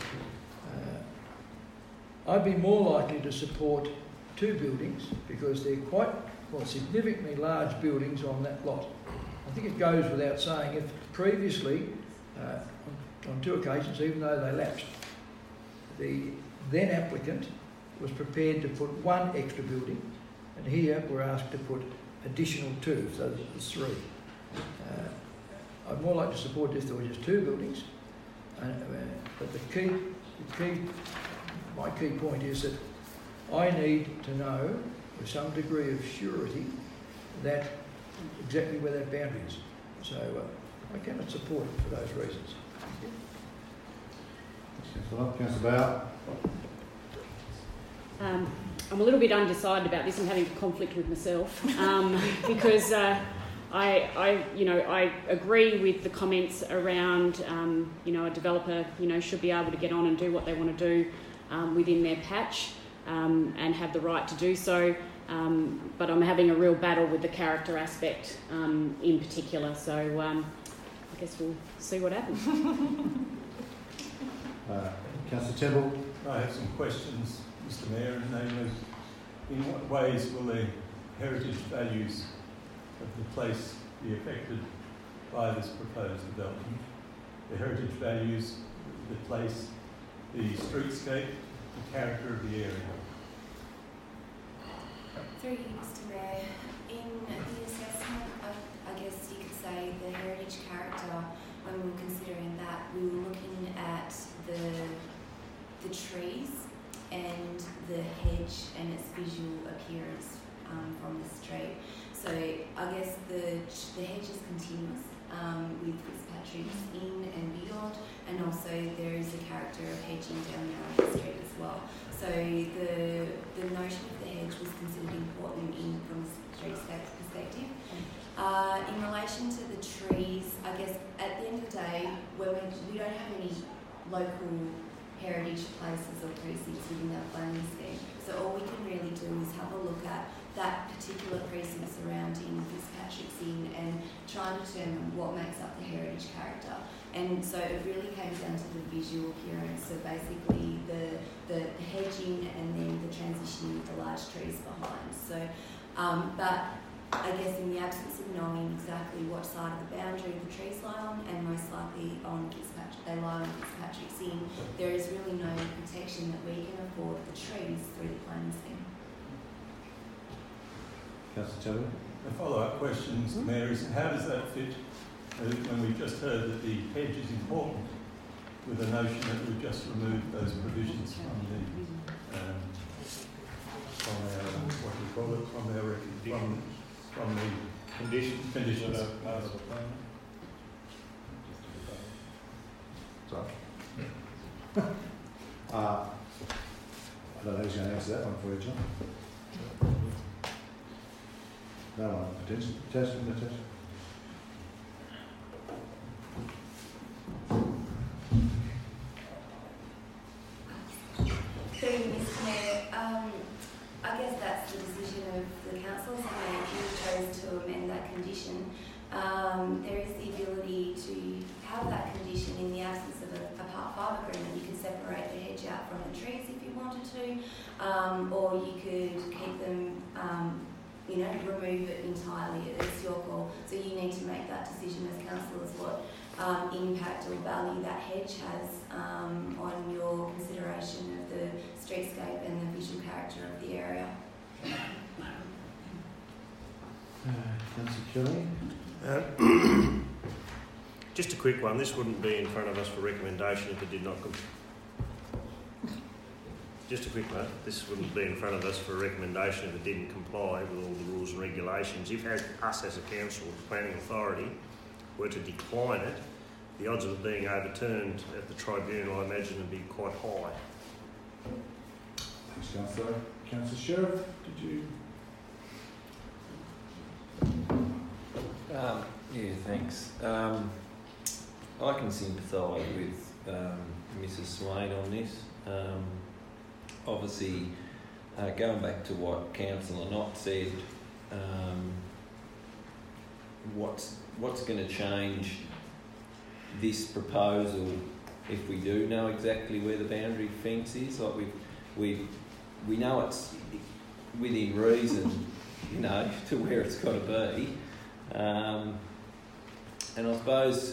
Uh, I'd be more likely to support two buildings because they're quite well, significantly large buildings on that lot. I think it goes without saying if previously, uh, on, on two occasions, even though they lapsed, the then applicant was prepared to put one extra building, and here we're asked to put additional two, so there's three. Uh, I'd more like to support this if there were just two buildings, uh, but the key, the key, my key point is that I need to know with some degree of surety that exactly where that boundary is. So uh, I cannot support it for those reasons. Councillor Councillor Bauer. Um, I'm a little bit undecided about this. I'm having a conflict with myself um, because uh, I, I, you know, I agree with the comments around, um, you know, a developer, you know, should be able to get on and do what they want to do um, within their patch um, and have the right to do so. Um, but I'm having a real battle with the character aspect um, in particular. So um, I guess we'll see what happens. uh, Councillor Temple. I have some questions, Mister Mayor, and namely, in what ways will the heritage values of the place be affected by this proposed development? The heritage values, the place, the streetscape, the character of the area. Through you, Mister Mayor, in the assessment of, I guess you could say, the heritage character, when we were considering that, we were looking at the the trees and the hedge and its visual appearance um, from the street. So I guess the the hedge is continuous um, with Fitzpatrick's Inn and beyond, and also there is a character of hedging down the street as well. So the the notion of the hedge was considered important in from a streetscape perspective. Uh, in relation to the trees, I guess at the end of the day, when we, we don't have any local heritage places or precincts within that planning scheme, so all we can really do is have a look at that particular precinct surrounding Fitzpatrick's Inn and try and determine what makes up the heritage character. And so it really came down to the visual appearance, so basically the, the hedging and then the transitioning of the large trees behind. So, um, but I guess in the absence of knowing exactly what side of the boundary the trees lie on, and most likely on Fitzpatrick, they lie on Fitzpatrick's Inn, there is really no protection that we can afford the trees through the planning scheme. Councillor Chatterley? A follow-up question, Mister Mayor, is how does that fit uh, when we've just heard that the hedge is important, with the notion that we've just removed those provisions from the um, from our what do you call it from our from from the Conditions. conditions. Sorry. uh, I don't know who's going to answer that one for you, John. No one. Attention. Attention. Attention. Through you, Mister Mayor, um, I guess that's the decision of the council. So if you chose to amend that condition, um, there is the ability to have that condition in the absence of a, a Part five agreement. You could separate the hedge out from the trees if you wanted to, um, or you could keep them, um, you know, remove it entirely. It's your call. So you need to make that decision as councillors what um, impact or value that hedge has um, on your consideration of the streetscape and the visual character of the area. Uh, Councillor Kelly? Uh, just a quick one. This wouldn't be in front of us for recommendation if it did not. Com- just a quick one. This wouldn't be in front of us for recommendation if it didn't comply with all the rules and regulations. If as us as a council, the planning authority, were to decline it, the odds of it being overturned at the tribunal, I imagine, would be quite high. Thanks, Councillor. Councillor Sheriff, did you? Um, yeah, thanks. Um, I can sympathise with um, Missus Swain on this. Um, obviously, uh, going back to what Councillor Knott said, um, what's what's going to change this proposal if we do know exactly where the boundary fence is? Like we we we know it's within reason, you know, to where it's got to be. Um, and I suppose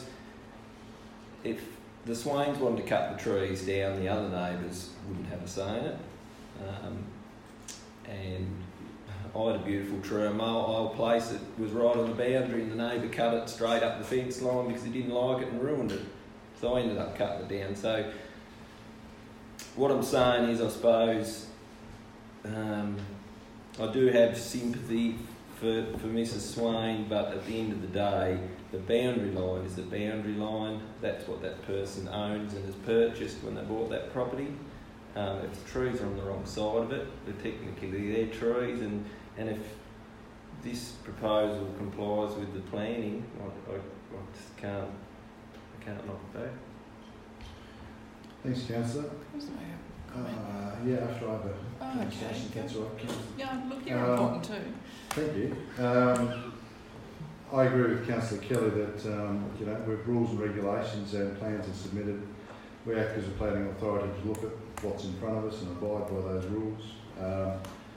if the Swains wanted to cut the trees down, the other neighbours wouldn't have a say in it. Um, and I had a beautiful tree on my old place that was right on the boundary, and the neighbour cut it straight up the fence line because he didn't like it and ruined it. So I ended up cutting it down. So what I'm saying is, I suppose, um, I do have sympathy for, for Missus Swain, but at the end of the day, the boundary line is the boundary line. That's what that person owns and has purchased when they bought that property. Um, if the trees are on the wrong side of it, they're technically their trees, and, and if this proposal complies with the planning, I, I, I just can't, I can't knock it back. Thanks, Councillor. Uh, yeah, after I have a Oh, conversation, okay. Councillor. Yeah, look, you're Um, important too. Thank you. Um, I agree with Councillor Kelly that um, you know, with rules and regulations and plans are submitted, we act as a planning authority to look at what's in front of us and abide by those rules. Um,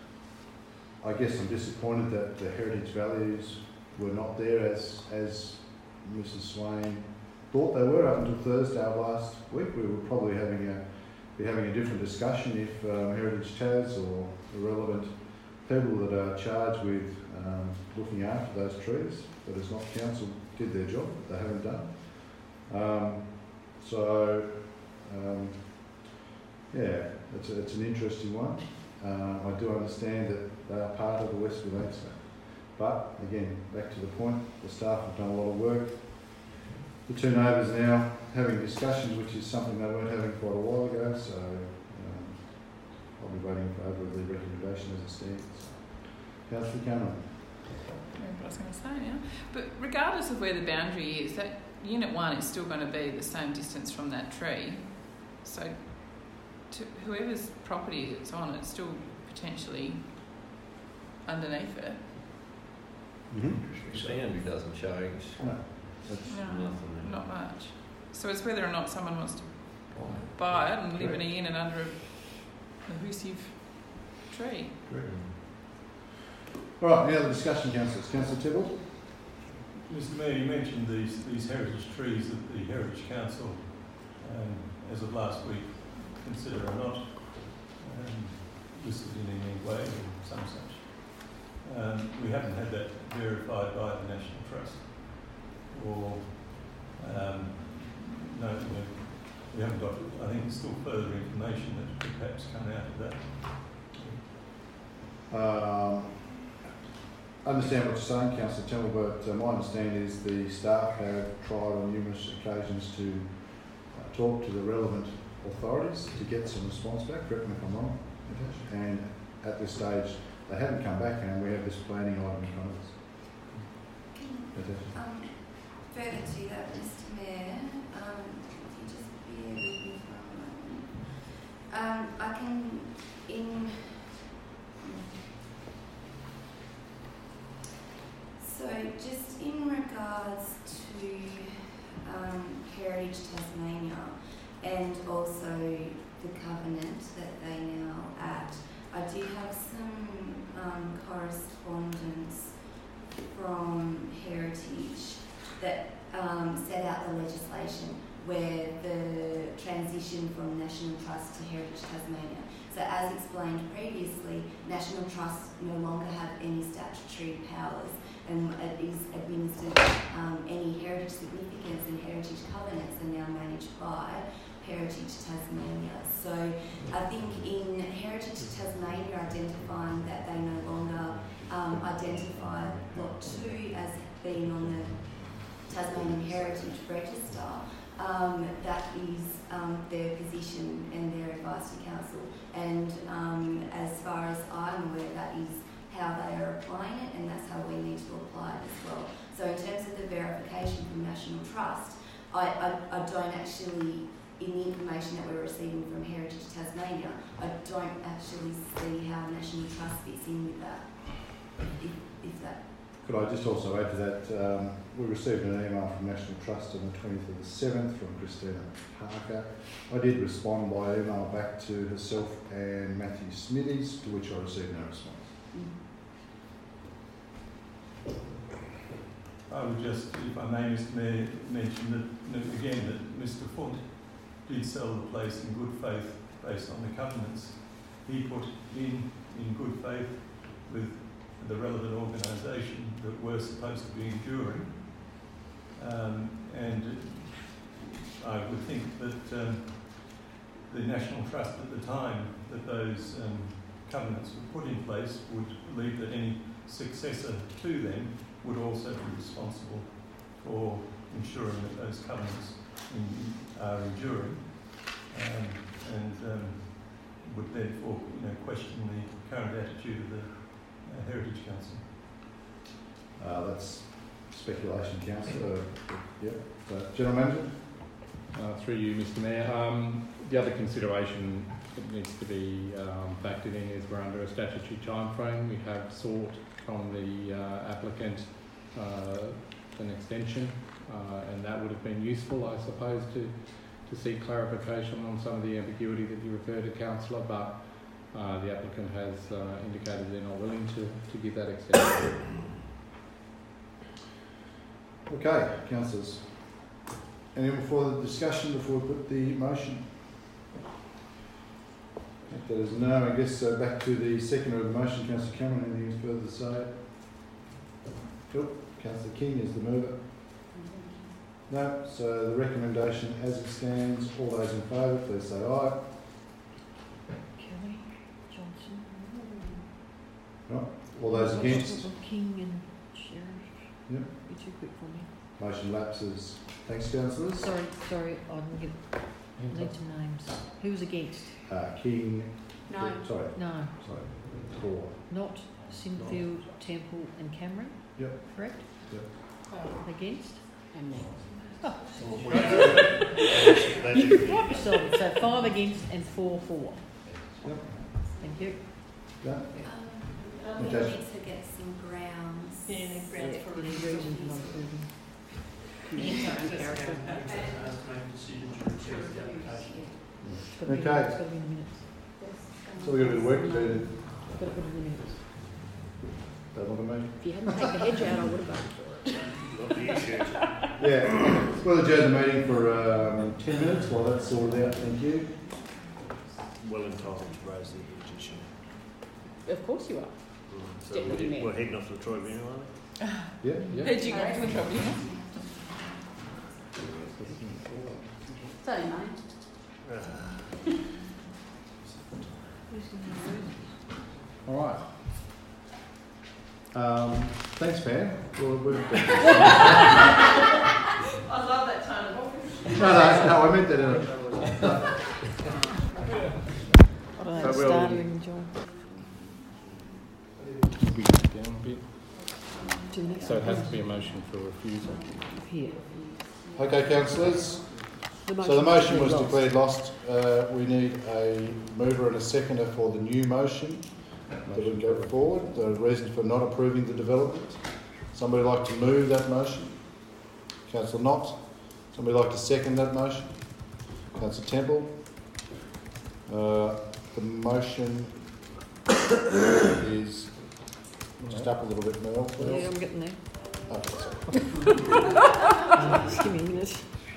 I guess I'm disappointed that the heritage values were not there as as Missus Swain thought they were up until Thursday of last week. We were probably having a be having a different discussion if um, Heritage Chas or the relevant people that are charged with um, looking after those trees, but as not council, did their job. They haven't done. Um, so, um, yeah, it's, a, it's an interesting one. Uh, I do understand that they are part of the Westfield landscape. But, again, back to the point, the staff have done a lot of work. The two neighbours are now having discussions, which is something they weren't having quite a while ago, so um, I'll be voting in favour of the recommendation as it stands. Councillor Cameron. Remember what I was going to say now. But regardless of where the boundary is, that unit one is still going to be the same distance from that tree. So to whoever's property it's on, it's still potentially underneath it. Mm-hmm. The boundary doesn't change. No, that's No, nothing. not much. So it's whether or not someone wants to buy it and live in a unit under a elusive tree. Correct. All right, any other discussion, councillors? Councillor Tibble? Mister Mayor, you mentioned these, these heritage trees that the Heritage Council, um, as of last week, consider are not um, listed in any way or some such. Um, we haven't had that verified by the National Trust, or um, no, no, we haven't got. I think there's still further information that could perhaps come out of that. Um, I understand what you're saying, Councillor Temple, but uh, my understanding is the staff have tried on numerous occasions to uh, talk to the relevant authorities to get some response back. Correct me if I'm wrong, Natasha. And at this stage, they haven't come back, and we have this planning item in front of us. Natasha. Um, further to that, Mister Mayor, um, if you just bear with me for a moment. Um, I can, in So just in regards to um, Heritage Tasmania and also the covenant that they now act, I do have some um, correspondence from Heritage that um, set out the legislation where the transition from National Trust to Heritage Tasmania. So as explained previously, National Trusts no longer have any statutory powers, and it is administered, um, any heritage significance and heritage covenants are now managed by Heritage Tasmania. So I think in Heritage Tasmania identifying that they no longer um, identify Lot two as being on the Tasmanian Heritage Register, um, that is um, their position and their advice to council. And um, as far as I'm aware, that is how they are applying it, and that's how we need to apply it as well. So in terms of the verification from National Trust, I, I, I don't actually, in the information that we're receiving from Heritage Tasmania, I don't actually see how National Trust fits in with that, if, if that. Could I just also add to that, um, we received an email from National Trust on the twentieth of the seventh from Christina Parker. I did respond by email back to herself and Matthew Smithies, to which I received no response. I would just, if I may, Mister Mayor, mention that, again, that Mister Foote did sell the place in good faith based on the covenants he put in, in good faith with the relevant organisation that were supposed to be enduring. Um, and I would think that um, the National Trust at the time that those um, covenants were put in place would believe that any successor to them would also be responsible for ensuring that those covenants in, are enduring, um, and um, would therefore, you know, question the current attitude of the uh, Heritage Council. Uh, that's speculation, Councillor. Uh, yeah. So, General Manager? Uh, through you, Mister Mayor. Um, the other consideration that needs to be um, factored in is we're under a statutory time frame. We have sought from the uh, applicant uh, an extension, uh, and that would have been useful, I suppose, to, to seek clarification on some of the ambiguity that you refer to, Councillor, but uh, the applicant has uh, indicated they're not willing to, to give that extension. Okay, councillors. Any further discussion before we put the motion? If there is no, I guess uh, back to the second of the motion, Councillor Cameron, anything further to say? Cool. Councillor King is the mover. No, so the recommendation as it stands, all those in favour, please say aye. Kelly, Johnson. Right. All those against? King and Sheriff. Yep. Be too quick for me. Motion lapses. Thanks, councillors. Sorry, sorry, I didn't get, I need some names. Who was against? Uh, King. No. Sorry. No, Sorry. Four. not Sinfield, Temple and Cameron, Yep. correct? Yep. Oh, against? And me. That's You can help yourself. So five against and four for. Yep. Thank you. Yeah. Um, we Okay. need to get some grounds. Yeah, the grounds Yeah, for any release. reasons not approving. character. It's gotta be- Okay. It's got to be in the minutes. So we've got a bit of work to do. It's got to be in the minutes. Don't want to meet. If you hadn't taken the hedge out, I would have voted for it. Not the issues. Yeah, we'll adjourn the meeting for um, ten minutes while that's sorted out. Thank you. Well entitled to raise the hedge issue. Of course you are. Mm. So Deputy we're, Mayor. we're heading off to the tribunal, aren't Yeah, yeah. Hedging off to the tribunal. It's only money. we? Uh, All right. Um, thanks, Pam. Well, we've I love that tone of voice. no, no, no, I meant that in a... I don't know, But it's we'll- startling, John. We go down a bit. To the next So it one. has to be a motion for refusal. Here. Okay, councillors. The So the motion was lost. declared lost. Uh, we need a mover and a seconder for the new motion that would go forward. The reason for not approving the development. Somebody like to move that motion? Councillor Knott. Somebody like to second that motion? Councillor Temple. Uh, the motion is just up a little bit, Mel, please. Yeah, I'm getting there. Okay, sorry. Just give me a minute.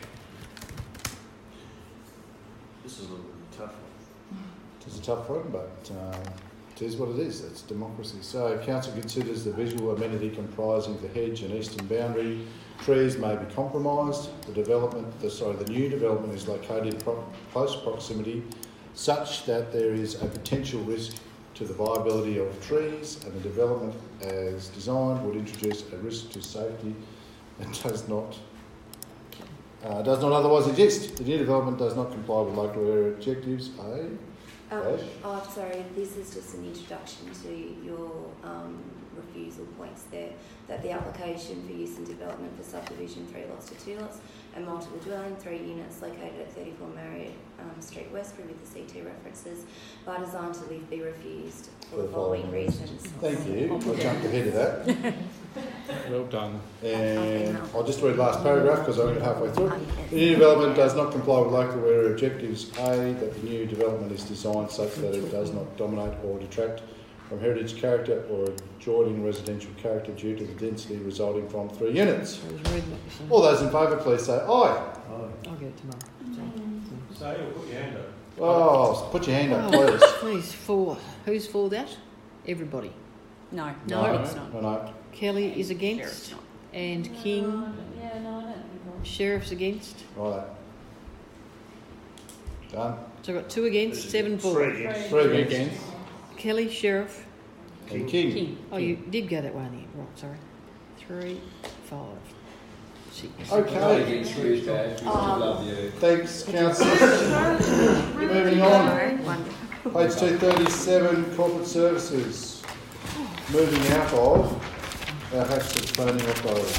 this is a little bit tough one. It's a tough one, but um, it is what it is. It's democracy. So, council considers the visual amenity comprising the hedge and eastern boundary trees may be compromised. The development, the, sorry, the new development is located in pro- close proximity, such that there is a potential risk to the viability of trees, and the development as designed would introduce a risk to safety and does not uh, does not otherwise exist. The new development does not comply with local area objectives. A. Um, Ash? oh, sorry, this is just an introduction to your um, refusal points there, that the application for use and development for subdivision three lots to two lots and multiple dwelling, three units located at thirty-four Marriott um, Street Westbury with the C T references, by design to leave be refused for the following reasons. Thank you. I jumped ahead of that. Well done. And I'll just read the last paragraph because I got halfway through. The new development does not comply with local area objectives. A, that the new development is designed such that it does not dominate or detract from heritage character or adjoining residential character due to the density resulting from three units. I was reading what you said. All those in favour, please say aye. I'll get it tomorrow. Say or put your hand up. Oh, put your hand up, Oh, please. please, for. Who's for that? Everybody. No, No, no, No. it's not. No, no. Kelly is Sheriff's against. not. And No, I King. don't- yeah, no, I don't think I'll- Sheriff's against. Right. Done. So I've got two against, seven for. Three against. Three Three against. against. Kelly, Sheriff. And King. King. Oh, you did go that way, then. Right, sorry. Three, five, six. Okay. Um, Thanks, councillors. Moving on. Wonderful. Page two thirty-seven, corporate services. Moving out of our Hatchet planning authorities.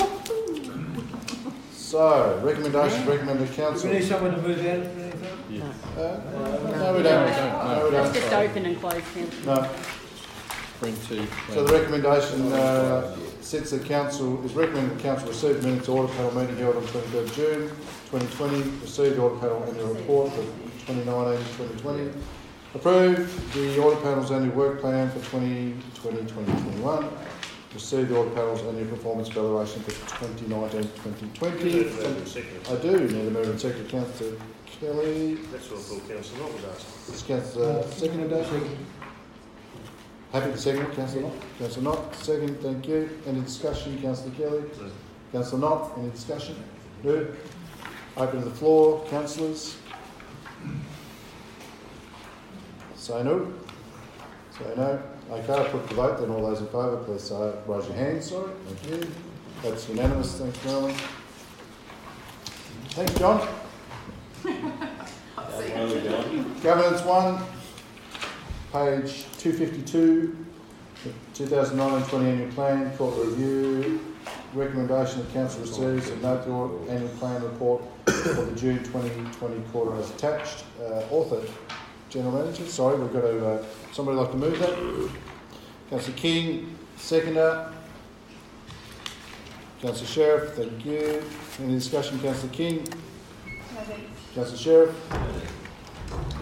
So, recommendation, recommend the Do council. we need someone to move out of there? Yes. Uh, no, we don't. No, we That's just don't. open and closed council. No. Bring two. So the recommendation uh, sets the council, is recommended the council receive minutes audit panel meeting held on twenty-third of June twenty twenty, receive the audit panel annual report for twenty nineteen to twenty twenty, approve the audit panel's annual work plan for twenty twenty to twenty twenty-one, receive the audit panel's annual performance evaluation for twenty nineteen to twenty twenty. I do need a move and second, Councillor Kelly. That's what I thought Councillor Knott was asking. Is Councillor second day? Happy to second it, Councillor Knott. Councillor Knott, second, thank you. Any discussion, Councillor Kelly? No. Councillor Knott, any discussion? No. Open to the floor, councillors. Say no. Say no. Okay, I'll put the vote then. All those in favour, please say, raise your hand, sorry. Thank you. That's unanimous, thanks, Marilyn. Thanks, John. Governance one, page two fifty-two, two thousand nineteen twenty annual plan, court review, recommendation that council receives and note the annual plan report for the June twenty twenty quarter as attached. Uh, author, General Manager, sorry, we've got to, uh, somebody like to move that? Councillor King, seconder. Councillor Sheriff, thank you. Any discussion, Councillor King? Councillor Sheriff?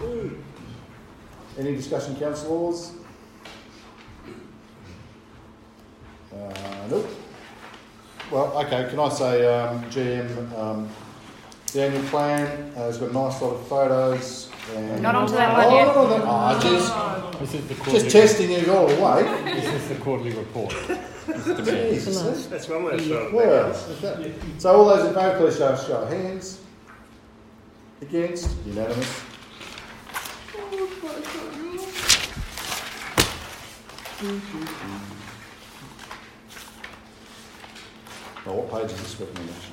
Any discussion, councillors? Uh, nope. Well, okay, can I say, um, G M, um, the annual plan uh, has got a nice lot of photos. And Not onto that oh, one yet. not on that. Oh, just, This is the quarterly, just testing you all the way. this is the quarterly report. Jesus. That's one way to show it. Well, okay. So all those in favour, please show, show of hands. Against? Unanimous. Oh, what page is this recommendation?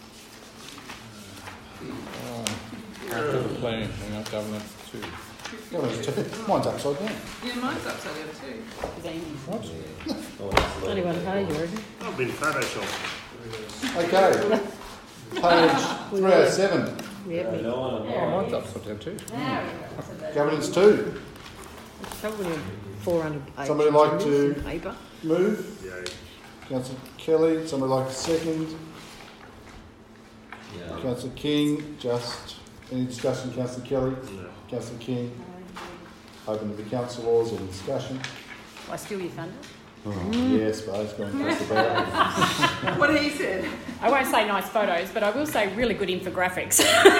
After the planning, hang on, governance two. Oh, there's two. Mine's upside down. Yeah, mine's upside down too. What? Only one page, I reckon. I've been photoshopped. Okay. Page three oh seven. Yeah, me. Oh, mine's upside down too. Governance two. It's probably four hundred pages. Somebody like in to- this paper. Move. Yeah. Councillor Kelly. Somebody like to second. Councillor King. Just any discussion, Councillor Kelly? No. Councillor King. Open to the council laws. Any discussion? I steal your thunder? Oh, yes, but I was going to press the bell. What he said. I won't say nice photos, but I will say really good infographics,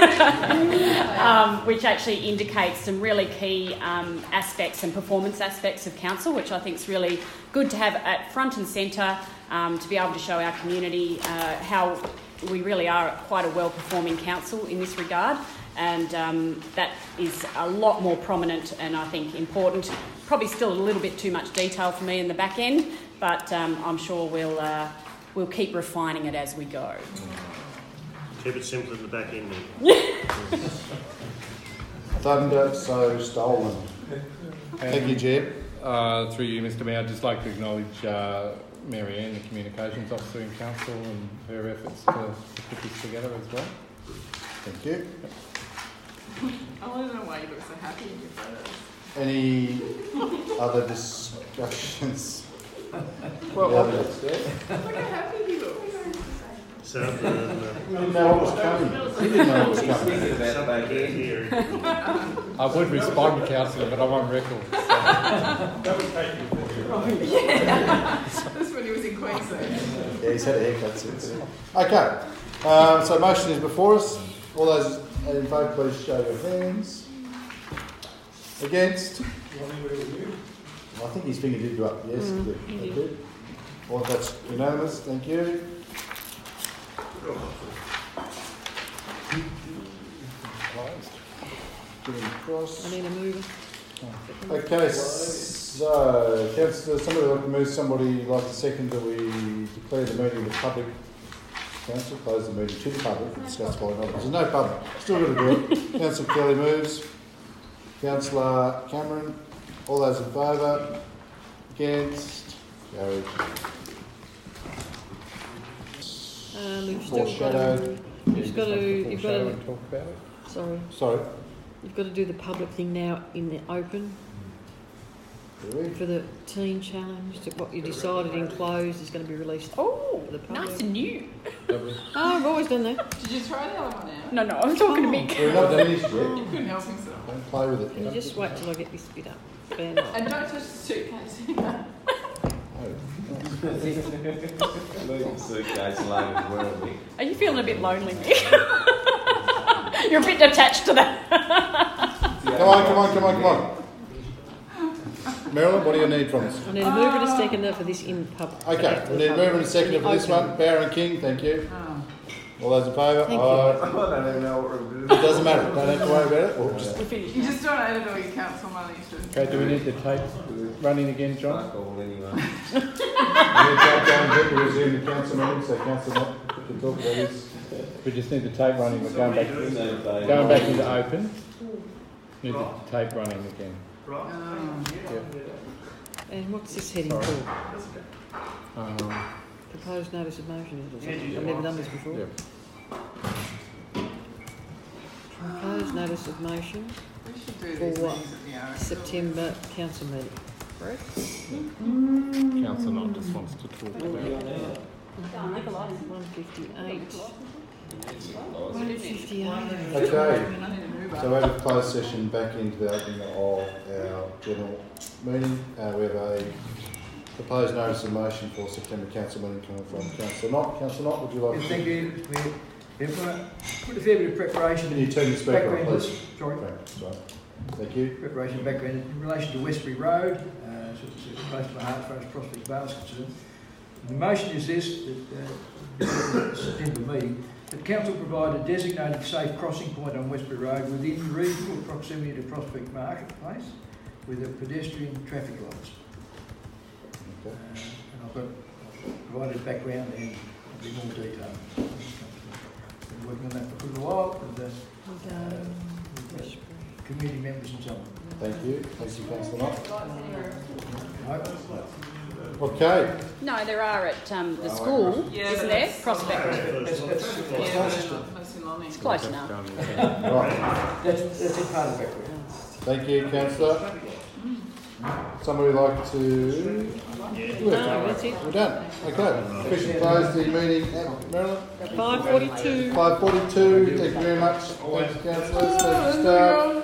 um, which actually indicates some really key um, aspects and performance aspects of council, which I think is really good to have at front and centre, um, to be able to show our community uh, how we really are quite a well-performing council in this regard. And um, that is a lot more prominent and I think important. Probably still a little bit too much detail for me in the back end, but um, I'm sure we'll uh, we'll keep refining it as we go. Keep it simple at the back end then. Thunder so stolen. Thank you, Jeb. Uh, through you, Mister Mayor, I'd just like to acknowledge uh, Mary Ann, the Communications Officer in Council, and her efforts to, to put this together as well. Thank you. I want to know why you look so happy in your photos. Any other discussions? Well, Yeah, well, that's it. Look how happy he looks. So, uh, We didn't know what was coming. He didn't know what was coming. back here. I would respond to Councillor, but I'm on record. So. That would take you. That's when he was in Queensland. Yeah, he's had a haircut since. Okay, um, so motion is before us. All those in favour, please show your hands. Against? I think his finger did go up. Yes, Mm, good. he That did. did. Well, that's unanimous. Thank you. Give him across. I need a mover. Okay, so, councillor, somebody like to move, somebody like to second that we declare the meeting the public council, close the meeting to the public, and discuss by another. There's no public, still got to do it. Councillor Kelly moves. Councillor Cameron, all those in favour? Against? Carried. Um, we've still got to, Foreshadowed. you've got to, you've got Shadow to, and talk about it. sorry, Sorry. you've got to do the public thing now in the open Do we? for the teen challenge. That what you decided in closed is going to be released. Oh, For the public. nice and new. Oh, I've always done that. Did you throw the other one out? No, no, I'm talking to Mick. We're not finished yet. He couldn't help himself. Don't play with it You yet. just wait till I get this bit up. Fan up. And don't touch the suitcase. Suitcase loaded worldly. Are you feeling a bit lonely, Mick? You're a bit attached to that. Come on, come on, come on, come on. Marilyn, what do you need from us? I need a mover and a seconder for this in public. Okay, we need a mover and a seconder for this one. Barron King, thank you. All those in favour? Thank you. Aye. I don't even know what we're doing. It doesn't matter. Don't have to worry about it. We'll just We're finished. You just don't add all your council money to. Okay, do we need the tape running again, John? Fuck all anyway. we'll jump down and get to resume the council meeting, so council not can talk about this. We just need the tape running. We're going back, We need a- going back into open. Need the tape running again. Um, Yep. And what's this heading Sorry. for? Um, Proposed notice of motion, is it, or something? I've never done this before. yep. Proposed notice of motion, we should do For these what? things at the hour. September council meeting, correct? Council not just wants to talk about it. one fifty-eight. one fifty-eight. Okay, I need to move so we up. have a closed session back into the opening of our general meeting. Uh, we have a Proposed notice of motion for September council meeting coming from Councillor Knott. Councillor Knott, would you like Yes, to... thank you, Mister Mayor. If I put a fair bit of preparation... Can you turn your speaker on, background, please? Sorry. Okay, sorry. Thank you. Preparation and background in relation to Westbury Road, uh, so it's close to my heart as far as Prospect Vale is concerned. The motion is this, that uh, the September meeting, that Council provide a designated safe crossing point on Westbury Road within reasonable proximity to Prospect Marketplace with a pedestrian traffic lights. Okay. Uh, and I've got I've provided background and a bit more detail. Been working on that for a little while with the uh, community members and so on. Thank you. Thank you, Councillor Knott. No? Okay. No, there are at um, the school, Yeah, isn't but there? that's- Prospect. That's, that's, Yeah, that's, no, that's in Lonnie. It's close enough. Right. that's, that's a part of the background. Thank you, Councillor. Somebody like to... No, that's it. We're done. Okay. Officially close the meeting at Marilyn. five forty-two. five forty-two. Thank you very much. Thank you, councillors. Thank you, staff.